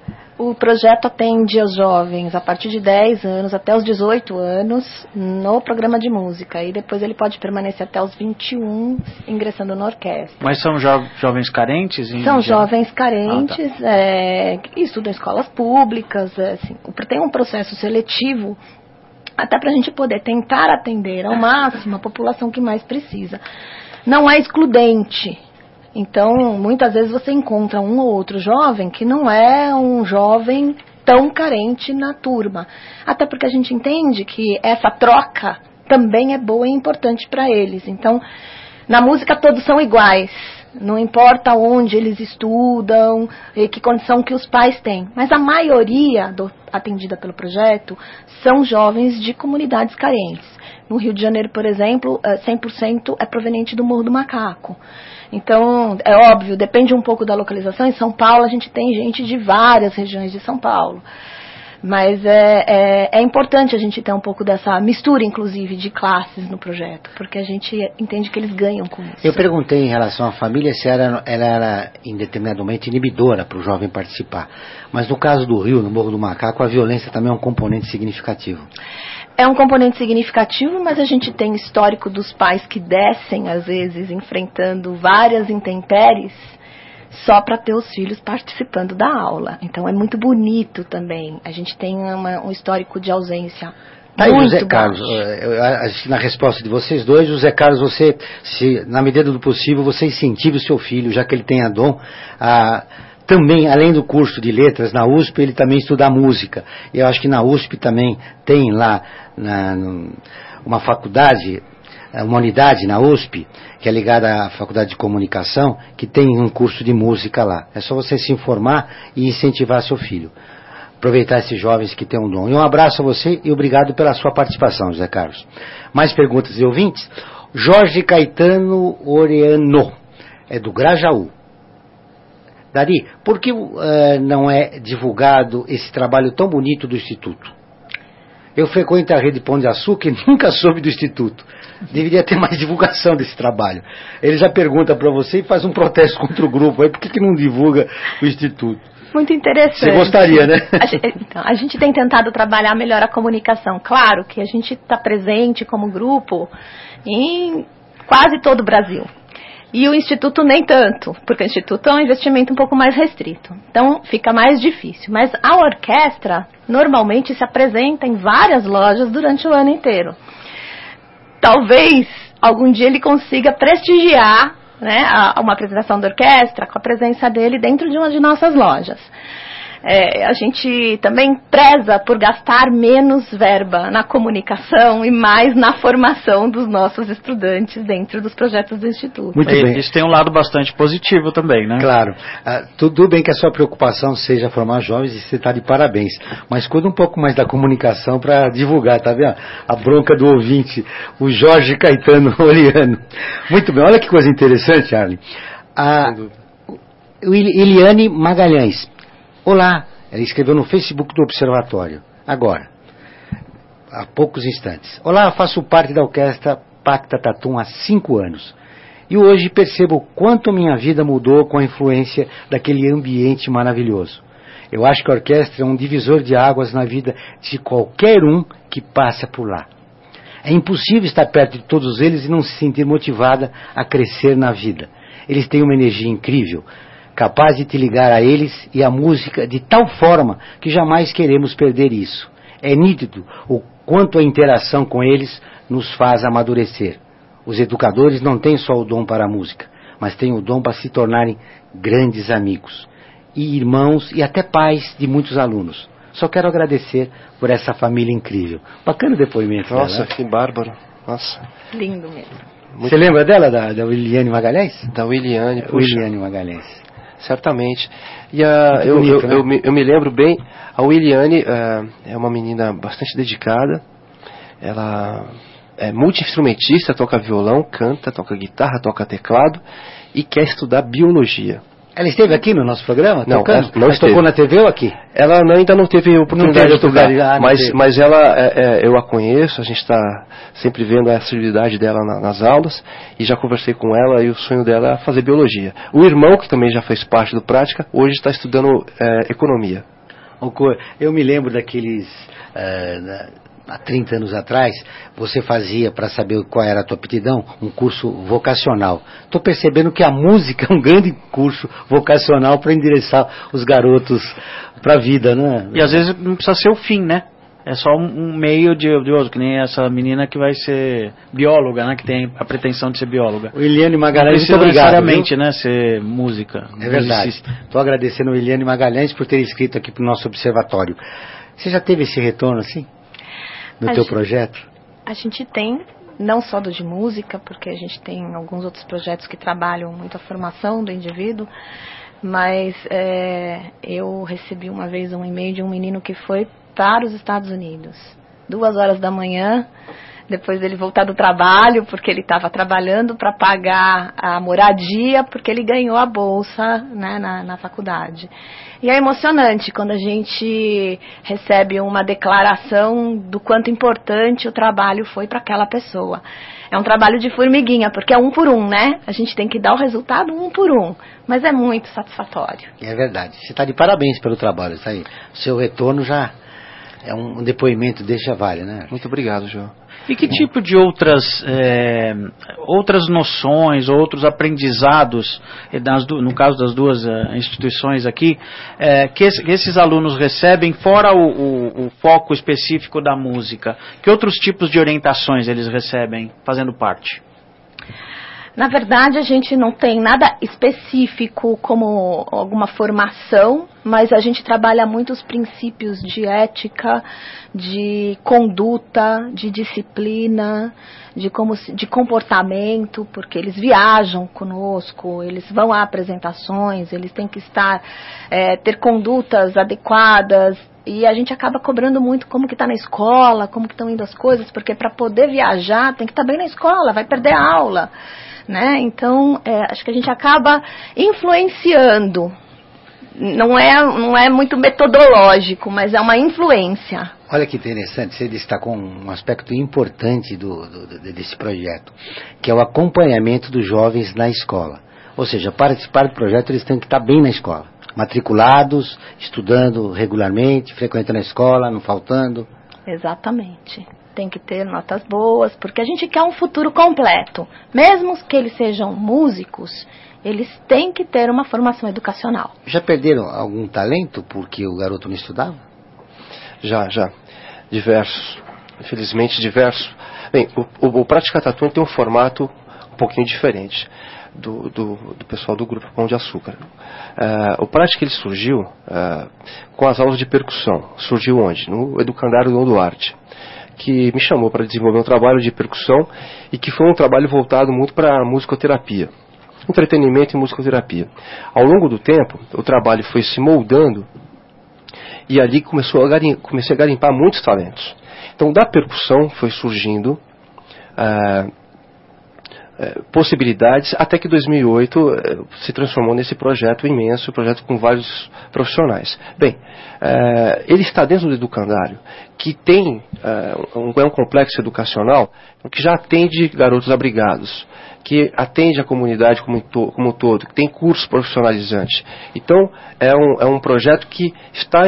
O projeto atende aos jovens a partir de 10 anos até os 18 anos no programa de música. E depois ele pode permanecer até os 21 ingressando na orquestra. Mas são jovens carentes? São jovens carentes, que estudam em escolas públicas. Assim, tem um processo seletivo até para a gente poder tentar atender ao máximo a população que mais precisa. Não é excludente. Então, muitas vezes você encontra um ou outro jovem que não é um jovem tão carente na turma. Até porque a gente entende que essa troca também é boa e importante para eles. Então, na música todos são iguais. Não importa onde eles estudam e que condição que os pais têm. Mas a maioria atendida pelo projeto são jovens de comunidades carentes. No Rio de Janeiro, por exemplo, 100% é proveniente do Morro do Macaco. Então, é óbvio, depende um pouco da localização. Em São Paulo, a gente tem gente de várias regiões de São Paulo. Mas é importante a gente ter um pouco dessa mistura, inclusive, de classes no projeto, porque a gente entende que eles ganham com isso. Eu perguntei em relação à família se ela era, em determinado momento, inibidora para o jovem participar. Mas no caso do Rio, no Morro do Macaco, a violência também é um componente significativo. É um componente significativo, mas a gente tem histórico dos pais que descem, às vezes, enfrentando várias intempéries, só para ter os filhos participando da aula. Então é muito bonito também. A gente tem um histórico de ausência muito José Carlos, na resposta de vocês dois, José Carlos, você, na medida do possível, você incentiva o seu filho, já que ele tem a dom, também, além do curso de letras na USP, ele também estuda música. Eu acho que na USP também tem lá uma faculdade, uma unidade na USP, que é ligada à Faculdade de Comunicação, que tem um curso de música lá. É só você se informar e incentivar seu filho. Aproveitar esses jovens que têm um dom. E um abraço a você e obrigado pela sua participação, José Carlos. Mais perguntas e ouvintes? Jorge Caetano Oreano, é do Grajaú. Dari, por que não é divulgado esse trabalho tão bonito do Instituto? Eu frequento a rede Pão de Açúcar e nunca soube do Instituto. Deveria ter mais divulgação desse trabalho. Ele já pergunta para você e faz um protesto contra o grupo. Aí por que não divulga o Instituto? Muito interessante. Você gostaria, né? A gente tem tentado trabalhar melhor a comunicação. Claro que a gente está presente como grupo em quase todo o Brasil. E o Instituto nem tanto, porque o Instituto é um investimento um pouco mais restrito. Então, fica mais difícil. Mas a orquestra, normalmente, se apresenta em várias lojas durante o ano inteiro. Talvez, algum dia ele consiga prestigiar, né, uma apresentação da orquestra com a presença dele dentro de uma de nossas lojas. A gente também preza por gastar menos verba na comunicação e mais na formação dos nossos estudantes dentro dos projetos do Instituto. Muito bem. Isso tem um lado bastante positivo também, né? Claro. Tudo bem que a sua preocupação seja formar jovens e você está de parabéns. Mas cuida um pouco mais da comunicação para divulgar, tá vendo? A bronca do ouvinte, o Jorge Caetano Oliano. Muito bem, olha que coisa interessante, Arlen. Eliane Magalhães. Olá, ela escreveu no Facebook do Observatório, agora, há poucos instantes. Olá, faço parte da orquestra Pacta Tatum há 5 anos. E hoje percebo o quanto minha vida mudou com a influência daquele ambiente maravilhoso. Eu acho que a orquestra é um divisor de águas na vida de qualquer um que passa por lá. É impossível estar perto de todos eles e não se sentir motivada a crescer na vida. Eles têm uma energia incrível, capaz de te ligar a eles e a música de tal forma que jamais queremos perder isso. É nítido o quanto a interação com eles nos faz amadurecer. Os educadores não têm só o dom para a música, mas têm o dom para se tornarem grandes amigos, e irmãos e até pais de muitos alunos. Só quero agradecer por essa família incrível. Bacana o depoimento. Nossa, dela, que bárbaro. Nossa. Lindo mesmo. Você lembra dela, da Williane Magalhães? Da Williane. Williane Magalhães. Certamente. E eu me lembro bem, a Williane é uma menina bastante dedicada, ela é multi-instrumentista, toca violão, canta, toca guitarra, toca teclado e quer estudar biologia. Ela esteve aqui no nosso programa? Não, tocando? não esteve. Tocou na TV ou aqui? Ela ainda não teve oportunidade de tocar, mas eu a conheço, a gente está sempre vendo a assiduidade dela nas aulas, e já conversei com ela, e o sonho dela é fazer biologia. O irmão, que também já fez parte do Prática, hoje está estudando economia. Eu me lembro daqueles... há 30 anos atrás, você fazia, para saber qual era a tua aptidão, um curso vocacional. Estou percebendo que a música é um grande curso vocacional para endereçar os garotos para a vida, né? E às vezes não precisa ser o fim, né? É só um meio de outro, que nem essa menina que vai ser bióloga, né? Que tem a pretensão de ser bióloga. O Eliane Magalhães, muito obrigado. Não necessariamente, né? Ser música. É verdade. Estou agradecendo o Eliane Magalhães por ter escrito aqui para o nosso observatório. Você já teve esse retorno assim? No teu projeto? A gente tem, não só do de música, porque a gente tem alguns outros projetos que trabalham muito a formação do indivíduo, mas eu recebi uma vez um e-mail de um menino que foi para os Estados Unidos, 2h da manhã, depois dele voltar do trabalho, porque ele estava trabalhando para pagar a moradia, porque ele ganhou a bolsa, né, na faculdade. E é emocionante quando a gente recebe uma declaração do quanto importante o trabalho foi para aquela pessoa. É um trabalho de formiguinha, porque é 1 por 1, né? A gente tem que dar o resultado 1 por 1, mas é muito satisfatório. É verdade. Você está de parabéns pelo trabalho, isso aí. O seu retorno já é um depoimento, deixa vale, né? Muito obrigado, João. E que tipo de outras noções, outros aprendizados, no caso das duas instituições aqui, que esses alunos recebem, fora o foco específico da música? Que outros tipos de orientações eles recebem fazendo parte? Na verdade, a gente não tem nada específico como alguma formação, mas a gente trabalha muito os princípios de ética, de conduta, de disciplina, de comportamento, porque eles viajam conosco, eles vão a apresentações, eles têm que ter condutas adequadas. E a gente acaba cobrando muito como que está na escola, como que estão indo as coisas, porque para poder viajar tem que estar bem na escola, vai perder a aula, né? Então, acho que a gente acaba influenciando não é muito metodológico, mas é uma influência. Olha que interessante, você destacou um aspecto importante desse projeto, que é o acompanhamento dos jovens na escola. Ou seja, para participar do projeto eles têm que estar bem na escola, matriculados, estudando regularmente, frequentando a escola, não faltando. Exatamente. Tem que ter notas boas, porque a gente quer um futuro completo. Mesmo que eles sejam músicos, eles têm que ter uma formação educacional. Já perderam algum talento porque o garoto não estudava? Já. Diversos. Infelizmente, diversos. Bem, o Prática Tatum tem um formato um pouquinho diferente do pessoal do Grupo Pão de Açúcar. O Prática ele surgiu com as aulas de percussão. Surgiu onde? No Educandário Dom Duarte, que me chamou para desenvolver um trabalho de percussão e que foi um trabalho voltado muito para a musicoterapia. Entretenimento e musicoterapia. Ao longo do tempo, o trabalho foi se moldando e ali comecei a garimpar muitos talentos. Então, da percussão foi surgindo possibilidades, até que 2008 se transformou nesse projeto imenso, projeto com vários profissionais. Bem, ele está dentro do educandário, que tem um complexo educacional que já atende garotos abrigados, que atende a comunidade como um todo, que tem cursos profissionalizantes. Então, é um projeto que está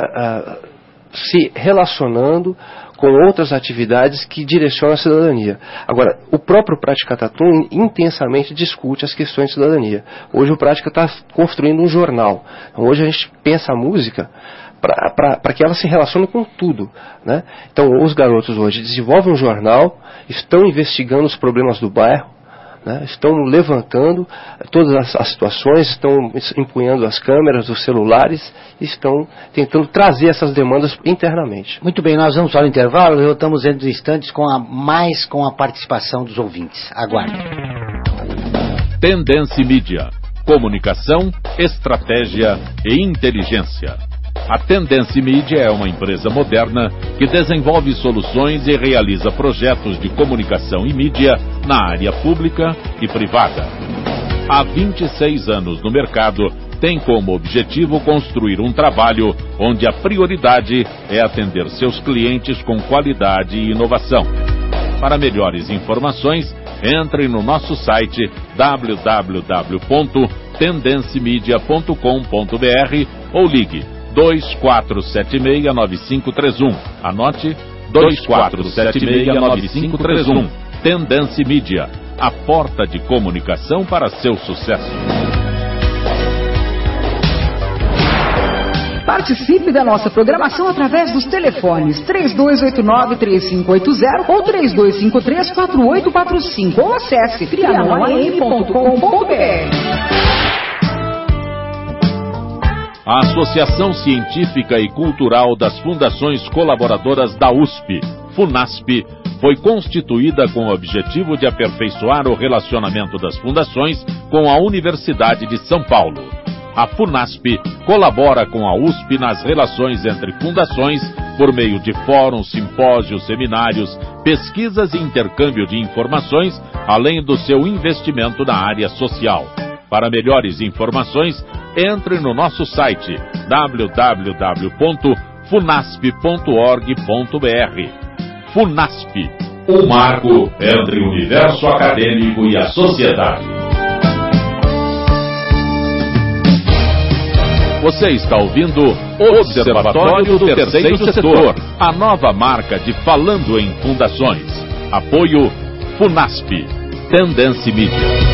se relacionando com outras atividades que direcionam a cidadania. Agora, o próprio Prática Tatum intensamente discute as questões de cidadania. Hoje o Prática está construindo um jornal. Hoje a gente pensa a música para que ela se relacione com tudo, né? Então, os garotos hoje desenvolvem um jornal, estão investigando os problemas do bairro, né? Estão levantando todas as situações, estão empunhando as câmeras, os celulares, e estão tentando trazer essas demandas internamente. Muito bem, nós vamos para o intervalo e voltamos dentro de instantes com a participação dos ouvintes. Aguarde. Tendência Mídia. Comunicação, estratégia e inteligência. A Tendência Mídia é uma empresa moderna que desenvolve soluções e realiza projetos de comunicação e mídia na área pública e privada. Há 26 anos no mercado, tem como objetivo construir um trabalho onde a prioridade é atender seus clientes com qualidade e inovação. Para melhores informações, entre no nosso site www.tendencimedia.com.br ou ligue 2476-9531. Anote 2476-9531. Tendência Mídia, a porta de comunicação para seu sucesso. Participe da nossa programação através dos telefones 3289-3580 ou 3253-4845 ou acesse trianoam.com.br. A Associação Científica e Cultural das Fundações Colaboradoras da USP, FUNASP, foi constituída com o objetivo de aperfeiçoar o relacionamento das fundações com a Universidade de São Paulo. A FUNASP colabora com a USP nas relações entre fundações por meio de fóruns, simpósios, seminários, pesquisas e intercâmbio de informações, além do seu investimento na área social. Para melhores informações, entre no nosso site www.funasp.org.br. FUNASP, um marco entre o universo acadêmico e a sociedade. Você está ouvindo Observatório do Terceiro Setor, a nova marca de Falando em Fundações. Apoio FUNASP, Tendência Mídia.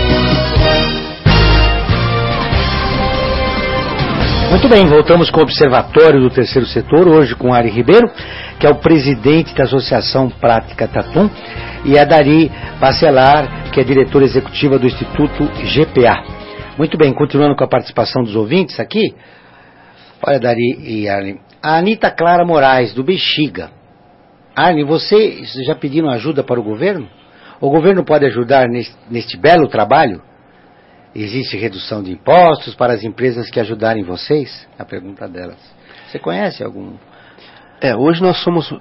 Muito bem, voltamos com o Observatório do Terceiro Setor, hoje com Ari Ribeiro, que é o presidente da Associação Prática Tatum, e a Dari Bacelar, que é diretora executiva do Instituto GPA. Muito bem, continuando com a participação dos ouvintes aqui, olha, Dari e Arlen, a Anita Clara Moraes, do Bexiga. Arlen, vocês já pediram ajuda para o governo? O governo pode ajudar neste belo trabalho? Existe redução de impostos para as empresas que ajudarem vocês? A pergunta delas. Você conhece algum? Hoje nós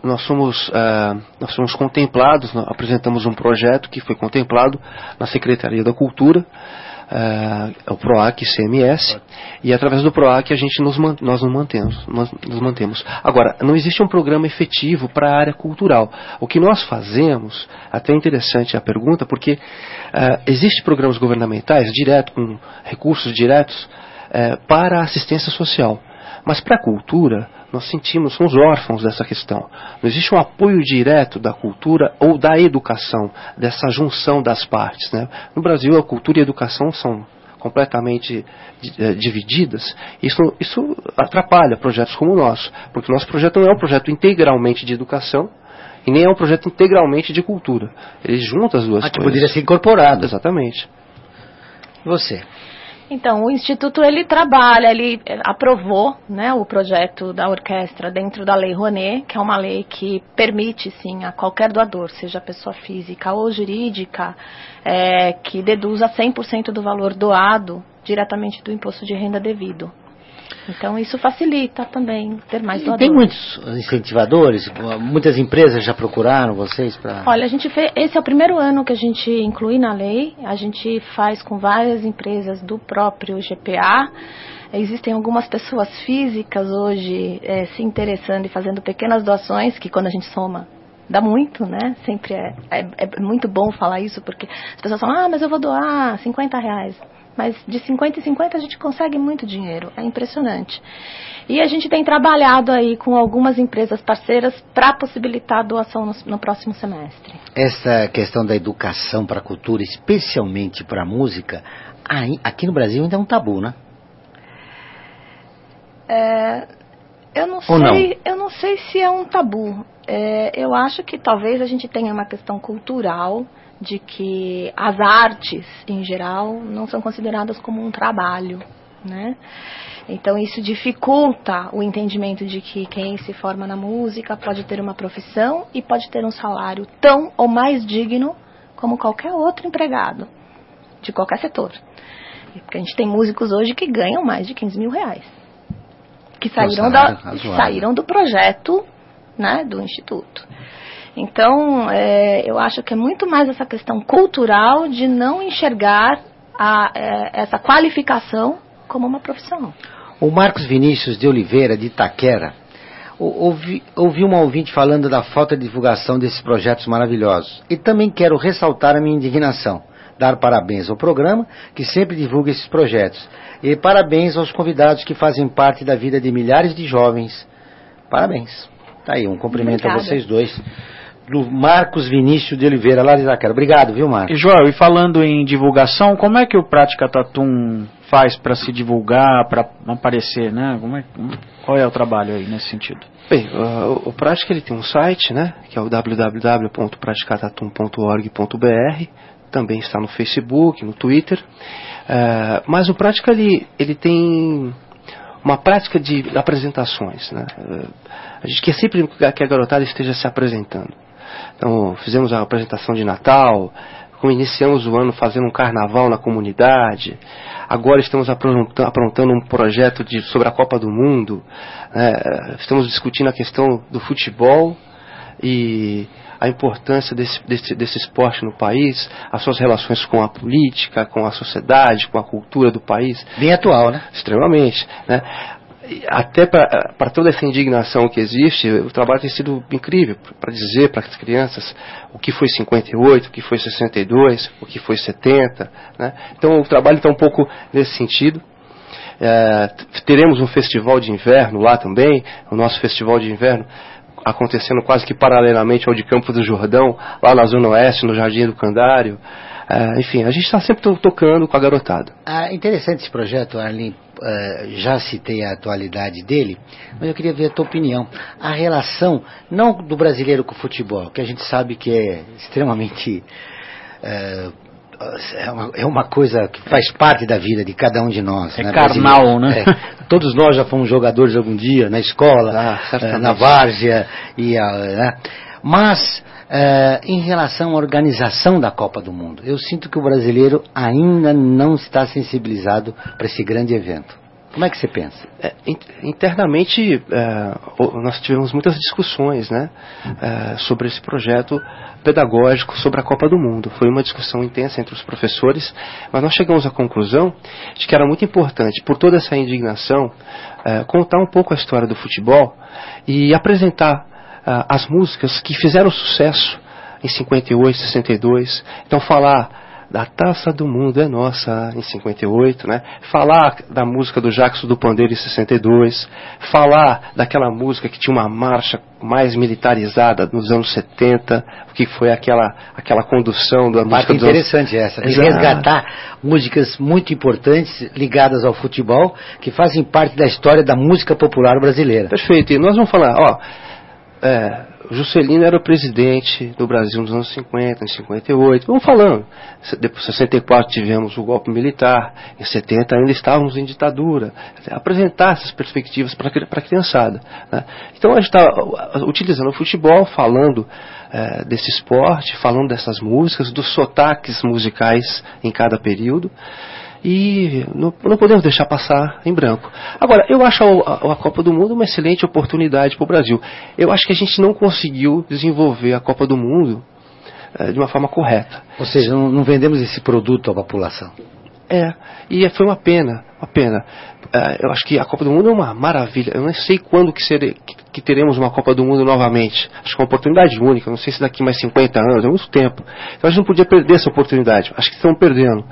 somos contemplados, nós apresentamos um projeto que foi contemplado na Secretaria da Cultura, o PROAC CMS, e através do PROAC nós nos mantemos. Agora, não existe um programa efetivo para a área cultural. O que nós fazemos, até interessante a pergunta, porque existem programas governamentais direto, com recursos diretos para a assistência social. Mas para a cultura, nós somos órfãos dessa questão. Não existe um apoio direto da cultura ou da educação, dessa junção das partes, né? No Brasil, a cultura e a educação são completamente divididas. Isso atrapalha projetos como o nosso, porque o nosso projeto não é um projeto integralmente de educação e nem é um projeto integralmente de cultura. Ele junta as duas coisas. Que poderia ser incorporado. Exatamente. Você? Então, o Instituto ele trabalha, ele aprovou, né, o projeto da orquestra dentro da Lei Rouanet, que é uma lei que permite, sim, a qualquer doador, seja pessoa física ou jurídica, que deduza 100% do valor doado diretamente do imposto de renda devido. Então, isso facilita também ter mais doadores. Tem muitos incentivadores? Muitas empresas já procuraram vocês para... Olha, esse é o primeiro ano que a gente inclui na lei. A gente faz com várias empresas do próprio GPA. Existem algumas pessoas físicas hoje se interessando e fazendo pequenas doações, que quando a gente soma, dá muito, né? Sempre é muito bom falar isso, porque as pessoas falam, mas eu vou doar R$50. Mas de 50 em 50 a gente consegue muito dinheiro, é impressionante. E a gente tem trabalhado aí com algumas empresas parceiras para possibilitar a doação no próximo semestre. Essa questão da educação para a cultura, especialmente para a música, aqui no Brasil ainda é um tabu, né? Eu não sei se é um tabu. Eu acho que talvez a gente tenha uma questão cultural de que as artes, em geral, não são consideradas como um trabalho, né? Então, isso dificulta o entendimento de que quem se forma na música pode ter uma profissão e pode ter um salário tão ou mais digno como qualquer outro empregado, de qualquer setor. Porque a gente tem músicos hoje que ganham mais de R$15 mil, que saíram do projeto, né, do Instituto. Então, eu acho que é muito mais essa questão cultural de não enxergar essa qualificação como uma profissão. O Marcos Vinícius de Oliveira, de Itaquera, ouvi uma ouvinte falando da falta de divulgação desses projetos maravilhosos. E também quero ressaltar a minha indignação. Dar parabéns ao programa, que sempre divulga esses projetos. E parabéns aos convidados que fazem parte da vida de milhares de jovens. Parabéns. Tá aí, um cumprimento a vocês dois. Do Marcos Vinícius de Oliveira, lá de Itaquera. Obrigado, viu, Marcos? E, Joel, e falando em divulgação, como é que o Prática Tatum faz para se divulgar, para aparecer, né? Qual é o trabalho aí nesse sentido? Bem, o Prática ele tem um site, né? Que é o www.praticatatum.org.br. Também está no Facebook, no Twitter. Mas o Prática ele tem uma prática de apresentações, né? A gente quer sempre que a garotada esteja se apresentando. Então, fizemos a apresentação de Natal, iniciamos o ano fazendo um carnaval na comunidade. Agora estamos aprontando um projeto sobre a Copa do Mundo. Estamos discutindo a questão do futebol e a importância desse esporte no país, as suas relações com a política, com a sociedade, com a cultura do país. Bem atual, né? Extremamente, né? Até para toda essa indignação que existe, o trabalho tem sido incrível para dizer para as crianças o que foi 58, o que foi 62, o que foi 70, né? Então o trabalho está um pouco nesse sentido. Teremos um festival de inverno lá também, o nosso festival de inverno acontecendo quase que paralelamente ao de Campo do Jordão, lá na Zona Oeste, no Jardim do Candário. Enfim, a gente está sempre tocando com a garotada. Interessante esse projeto, Arlene. Já citei a atualidade dele, mas eu queria ver a tua opinião. A relação, não do brasileiro com o futebol, que a gente sabe que é extremamente... É uma coisa que faz parte da vida de cada um de nós. É, né, carnal, né? Todos nós já fomos jogadores algum dia, na escola, na várzea, né? Mas... em relação à organização da Copa do Mundo, eu sinto que o brasileiro ainda não está sensibilizado para esse grande evento. Como é que você pensa? Internamente, nós tivemos muitas discussões, né, sobre esse projeto pedagógico sobre a Copa do Mundo. Foi uma discussão intensa entre os professores, mas nós chegamos à conclusão de que era muito importante, por toda essa indignação, contar um pouco a história do futebol e apresentar as músicas que fizeram sucesso em 58, 62. Então falar da Taça do Mundo é Nossa, em 58, né? Falar da música do Jackson do Pandeiro em 62, falar daquela música que tinha uma marcha mais militarizada nos anos 70, que foi aquela condução da música dos interessante essa, de resgatar músicas muito importantes ligadas ao futebol, que fazem parte da história da música popular brasileira. Perfeito, e nós vamos falar, Juscelino era o presidente do Brasil nos anos 50, em 58. Vamos falando. Depois de 64 tivemos o golpe militar. Em 70 ainda estávamos em ditadura. Apresentar essas perspectivas para a criançada, né? Então a gente está utilizando o futebol, falando desse esporte, falando dessas músicas, dos sotaques musicais em cada período. E não podemos deixar passar em branco. Agora, eu acho a Copa do Mundo uma excelente oportunidade para o Brasil. Eu acho que a gente não conseguiu desenvolver a Copa do Mundo de uma forma correta. Ou seja, não vendemos esse produto à população. E foi uma pena. Eu acho que a Copa do Mundo é uma maravilha. Eu não sei quando que teremos uma Copa do Mundo novamente. Acho que é uma oportunidade única. Não sei se daqui mais 50 anos, é muito tempo. Então a gente não podia perder essa oportunidade. Acho que estão perdendo.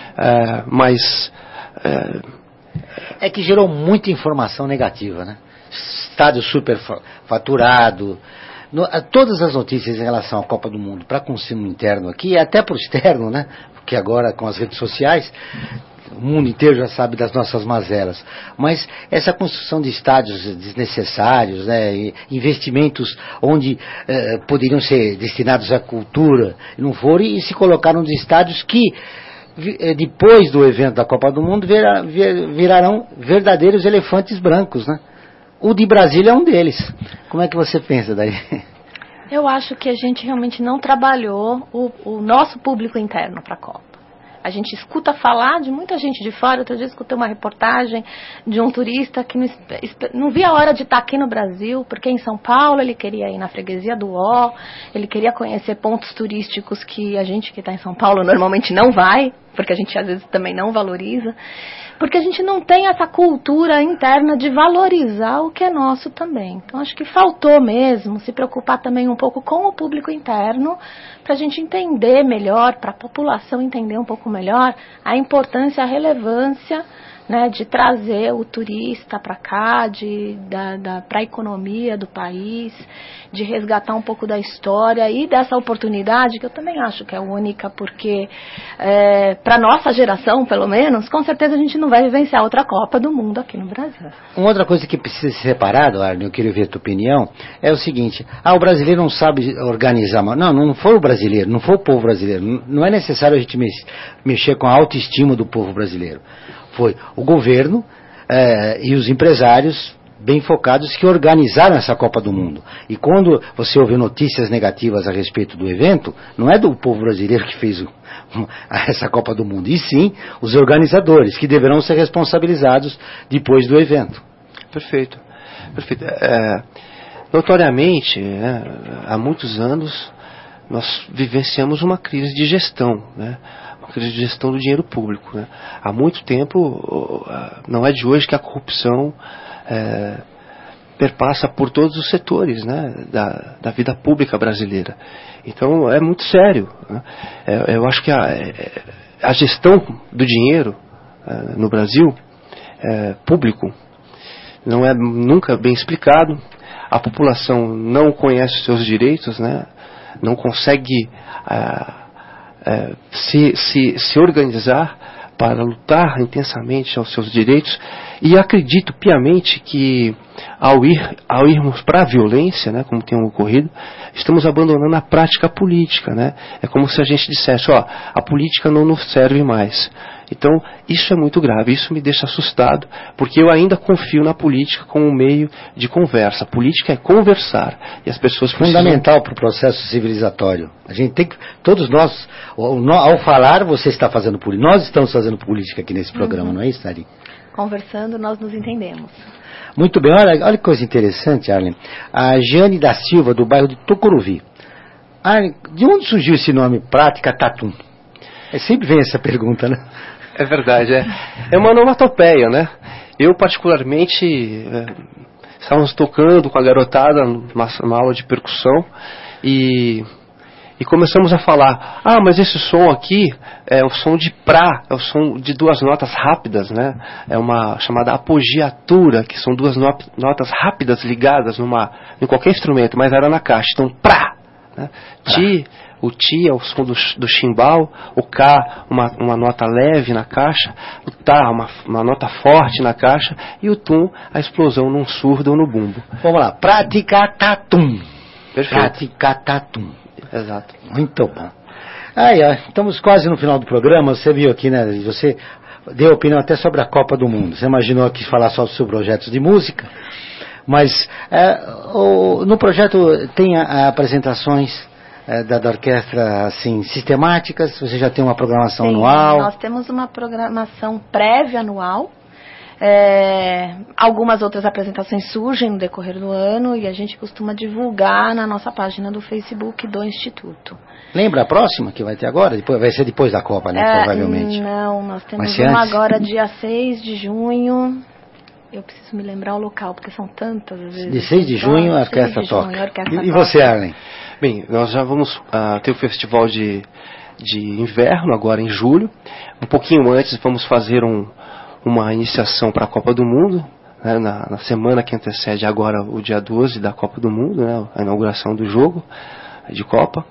É que gerou muita informação negativa, né? Estádio superfaturado, todas as notícias em relação à Copa do Mundo para consumo interno aqui, e até para o externo, né? Porque agora com as redes sociais o mundo inteiro já sabe das nossas mazelas. Mas essa construção de estádios desnecessários, né, e investimentos onde poderiam ser destinados à cultura, não foram, e se colocaram de estádios que depois do evento da Copa do Mundo virarão verdadeiros elefantes brancos, né? O de Brasília é um deles. Como é que você pensa daí? Eu acho que a gente realmente não trabalhou o nosso público interno para a Copa. A gente escuta falar de muita gente de fora. Outro dia escutei uma reportagem de um turista que não via a hora de estar aqui no Brasil, porque em São Paulo ele queria ir na freguesia do Ó, ele queria conhecer pontos turísticos que a gente que está em São Paulo normalmente não vai, porque a gente às vezes também não valoriza, porque a gente não tem essa cultura interna de valorizar o que é nosso também. Então acho que faltou mesmo se preocupar também um pouco com o público interno, para a gente entender melhor, para a população entender um pouco melhor a importância, a relevância, né, de trazer o turista para cá, para a economia do país, de resgatar um pouco da história e dessa oportunidade, que eu também acho que é única, porque para a nossa geração, pelo menos, com certeza a gente não vai vivenciar outra Copa do Mundo aqui no Brasil. Uma outra coisa que precisa ser separado, Arne, eu queria ver a tua opinião, é o seguinte: o brasileiro não sabe organizar. Não foi o brasileiro, não foi o povo brasileiro. Não é necessário a gente mexer com a autoestima do povo brasileiro. Foi o governo e os empresários bem focados que organizaram essa Copa do Mundo. E quando você ouve notícias negativas a respeito do evento, não é do povo brasileiro que fez essa Copa do Mundo, e sim os organizadores, que deverão ser responsabilizados depois do evento. Perfeito. Notoriamente, há muitos anos, nós vivenciamos uma crise de gestão, né? Uma crise de gestão do dinheiro público, né? Há muito tempo, não é de hoje que a corrupção perpassa por todos os setores, né, da vida pública brasileira. Então é muito sério, né? Eu acho que a gestão do dinheiro no Brasil público não é nunca bem explicado. A população não conhece os seus direitos, né? Não consegue se organizar para lutar intensamente aos seus direitos, e acredito piamente que ao irmos para a violência, né, como tem ocorrido, estamos abandonando a prática política, né? É como se a gente dissesse, a política não nos serve mais. Então, isso é muito grave, isso me deixa assustado, porque eu ainda confio na política como um meio de conversa. A política é conversar, e as pessoas fundamental para o processo civilizatório. A gente tem que, todos nós, ao falar, você está fazendo política, nós estamos fazendo política aqui nesse programa, não é isso, Nari? conversando, nós nos entendemos. Muito bem, olha que coisa interessante, Arlen. A Jane da Silva, do bairro de Tucuruvi. Arlen, de onde surgiu esse nome, Prática Tatum? Sempre vem essa pergunta, né? É verdade, é uma onomatopeia, né? Eu, particularmente, estávamos tocando com a garotada numa aula de percussão e começamos a falar, mas esse som aqui é o som de prá, é o som de duas notas rápidas, né? É uma chamada apogiatura, que são duas notas rápidas ligadas em qualquer instrumento, mas era na caixa. Então, prá, né? O ti é o som do chimbal, o cá uma nota leve na caixa, o tá uma nota forte na caixa e o tum a explosão num surdo ou no bumbo. Vamos lá, Prática Tatum. Perfeito. Prática Tatum. Exato. Muito bom. Estamos quase no final do programa. Você viu aqui, né? Você deu opinião até sobre a Copa do Mundo. Você imaginou aqui falar só sobre projetos de música, mas no projeto tem apresentações da orquestra assim sistemáticas. Você já tem uma programação anual? Nós temos uma programação prévia anual. Algumas outras apresentações surgem no decorrer do ano e a gente costuma divulgar na nossa página do Facebook do Instituto. Lembra a próxima que vai ter agora? Vai ser depois da Copa, né? Provavelmente. Não, nós temos uma agora dia 6 de junho. Eu preciso me lembrar o local, porque são tantas vezes. De 6 de junho a orquestra toca. E você, Arlen? Bem, nós já vamos ter o festival de inverno agora em julho. Um pouquinho antes vamos fazer uma iniciação para a Copa do Mundo, né, na semana que antecede agora o dia 12 da Copa do Mundo, né, a inauguração do jogo de Copa.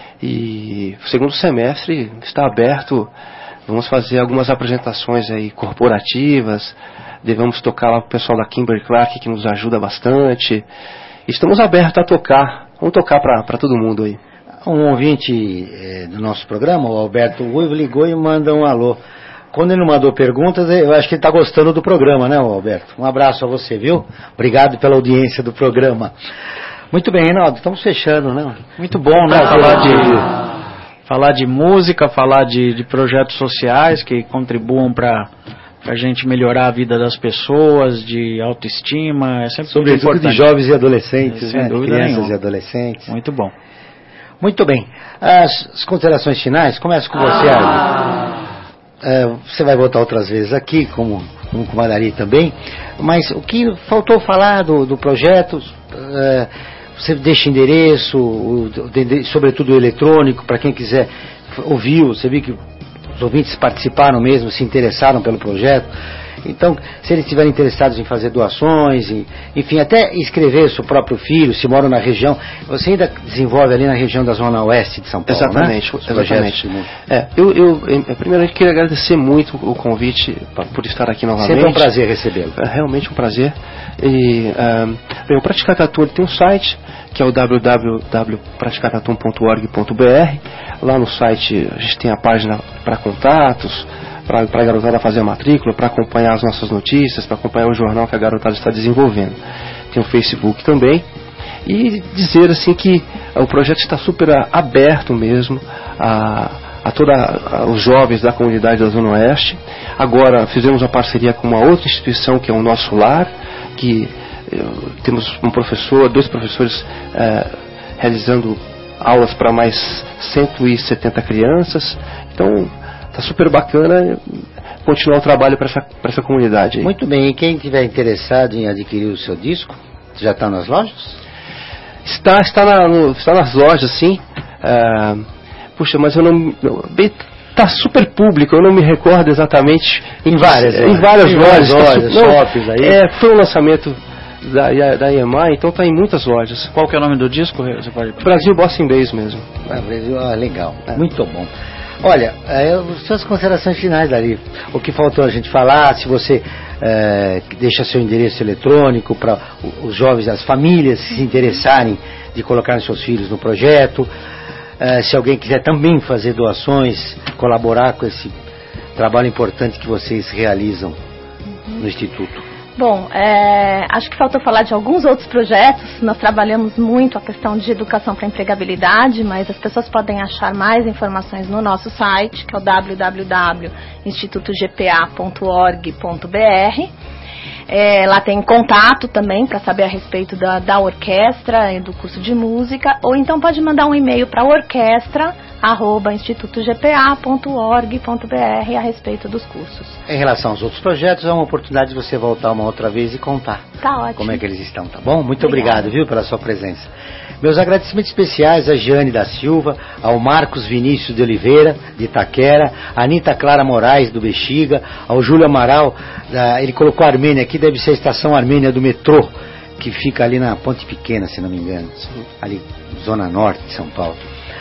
E o segundo semestre está aberto, vamos fazer algumas apresentações aí corporativas, devemos tocar lá com o pessoal da Kimberly Clark, que nos ajuda bastante. Estamos abertos a tocar, vamos tocar para todo mundo aí. Um ouvinte do nosso programa, o Alberto Uivo, ligou e manda um alô. Quando ele não mandou perguntas, eu acho que ele está gostando do programa, né, Alberto? Um abraço a você, viu? Obrigado pela audiência do programa. Muito bem, Reinaldo, estamos fechando, né? Muito bom, né? Falar de música, falar de projetos sociais que contribuam para a gente melhorar a vida das pessoas, de autoestima, é sempre sobretudo importante. De jovens e adolescentes, né? Crianças nenhuma. E adolescentes. Muito bom. Muito bem. As considerações finais, começo com você, Arlen. Você vai voltar outras vezes aqui, como com a Dari também, mas o que faltou falar do projeto, você deixa endereço, sobretudo o eletrônico, para quem quiser ouvir, você viu que os ouvintes participaram mesmo, se interessaram pelo projeto. Então, se eles estiverem interessados em fazer doações, enfim, até escrever seu próprio filho, se moram na região, você ainda desenvolve ali na região da Zona Oeste de São Paulo, exatamente, né? Exatamente. Eu primeiramente queria agradecer muito o convite por estar aqui novamente. Sempre é um prazer recebê-lo. É realmente um prazer. E, o Praticar Tatum tem um site, que é o www.praticatatum.org.br. Lá no site a gente tem a página para contatos, para a garotada fazer a matrícula, para acompanhar as nossas notícias, para acompanhar o jornal que a garotada está desenvolvendo. Tem o Facebook também. E dizer assim que o projeto está super aberto mesmo a todos os jovens da comunidade da Zona Oeste. Agora fizemos uma parceria com uma outra instituição, que é o Nosso Lar, que temos dois professores realizando aulas para mais 170 crianças. Então está super bacana continuar o trabalho para essa comunidade aí. Muito bem, e quem estiver interessado em adquirir o seu disco, já está nas lojas? Está nas lojas, sim. Puxa, mas eu não... Está super público, eu não me recordo exatamente. Em várias lojas, shoppings aí. Foi um lançamento da EMI, então está em muitas lojas. Qual que é o nome do disco? Você pode... Brasil Bossa Bass mesmo. Brasil, legal, muito bom. Olha, suas considerações finais, Dari. O que faltou a gente falar, se você deixa seu endereço eletrônico para os jovens, as famílias se interessarem de colocar seus filhos no projeto, se alguém quiser também fazer doações, colaborar com esse trabalho importante que vocês realizam no Instituto. Bom, acho que faltou falar de alguns outros projetos. Nós trabalhamos muito a questão de educação para empregabilidade, mas as pessoas podem achar mais informações no nosso site, que é o www.institutogpa.org.br. Lá tem contato também para saber a respeito da orquestra e do curso de música, ou então pode mandar um e-mail para orquestra@institutogpa.org.br a respeito dos cursos. Em relação aos outros projetos, é uma oportunidade de você voltar uma outra vez e contar como é que eles estão, tá bom? Muito obrigado, viu, pela sua presença. Meus agradecimentos especiais a Jeane da Silva, ao Marcos Vinícius de Oliveira, de Itaquera, a Anita Clara Moraes, do Bexiga, ao Júlio Amaral, ele colocou a Armênia aqui, deve ser a estação Armênia do metrô, que fica ali na Ponte Pequena, se não me engano, ali, zona norte de São Paulo.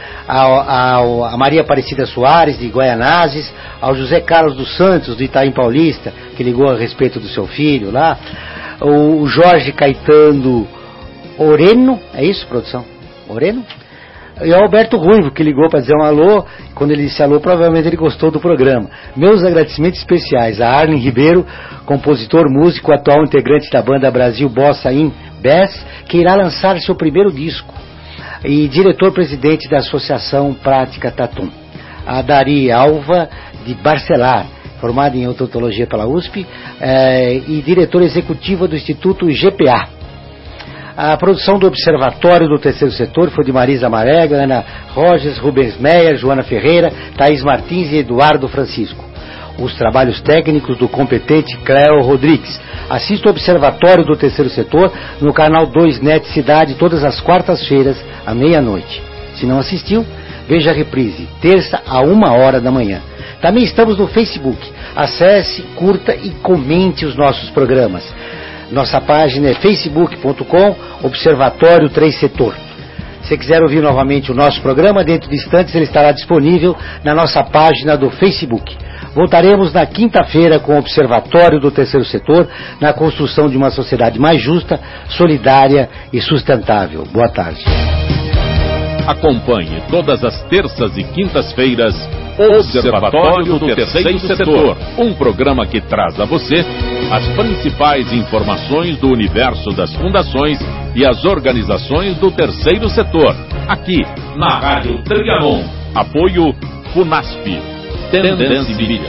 A Maria Aparecida Soares, de Guaianazes, ao José Carlos dos Santos, do Itaim Paulista, que ligou a respeito do seu filho lá, o Jorge Caetano Oreno, é isso, produção? Oreno? E o Alberto Ruivo, que ligou para dizer um alô. Quando ele disse alô, provavelmente ele gostou do programa. Meus agradecimentos especiais a Arlen Ribeiro, compositor, músico, atual integrante da banda Brasil Bossa In Bass, que irá lançar seu primeiro disco, e diretor-presidente da Associação Prática Tatum. A Dari Alva, de Barcelar, formada em odontologia pela USP, e diretora executiva do Instituto GPA. A produção do Observatório do Terceiro Setor foi de Marisa Marega, Ana Rogers, Rubens Meyer, Joana Ferreira, Thaís Martins e Eduardo Francisco. Os trabalhos técnicos do competente Cleo Rodrigues. Assista o Observatório do Terceiro Setor no canal 2net Cidade todas as quartas-feiras à meia-noite. Se não assistiu, veja a reprise, terça a 1h da manhã. Também estamos no Facebook. Acesse, curta e comente os nossos programas. Nossa página é facebook.com Observatório 3 Setor. Se quiser ouvir novamente o nosso programa, dentro de instantes ele estará disponível na nossa página do Facebook. Voltaremos na quinta-feira com o Observatório do Terceiro Setor, na construção de uma sociedade mais justa, solidária e sustentável. Boa tarde. Acompanhe todas as terças e quintas-feiras Observatório do Terceiro Setor, um programa que traz a você as principais informações do universo das fundações e as organizações do terceiro setor, aqui na Rádio Trianon. Apoio FUNASP, Tendência Mídia.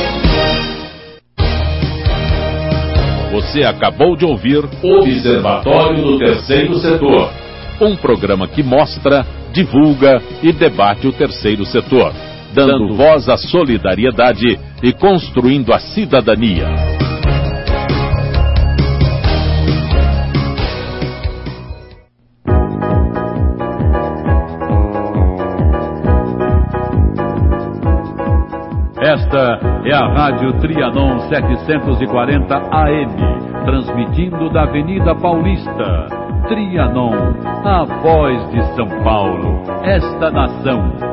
Você acabou de ouvir Observatório do Terceiro Setor, um programa que mostra, divulga e debate o terceiro setor, dando voz à solidariedade e construindo a cidadania. Esta é a Rádio Trianon 740 AM, transmitindo da Avenida Paulista. Trianon, a voz de São Paulo, esta nação.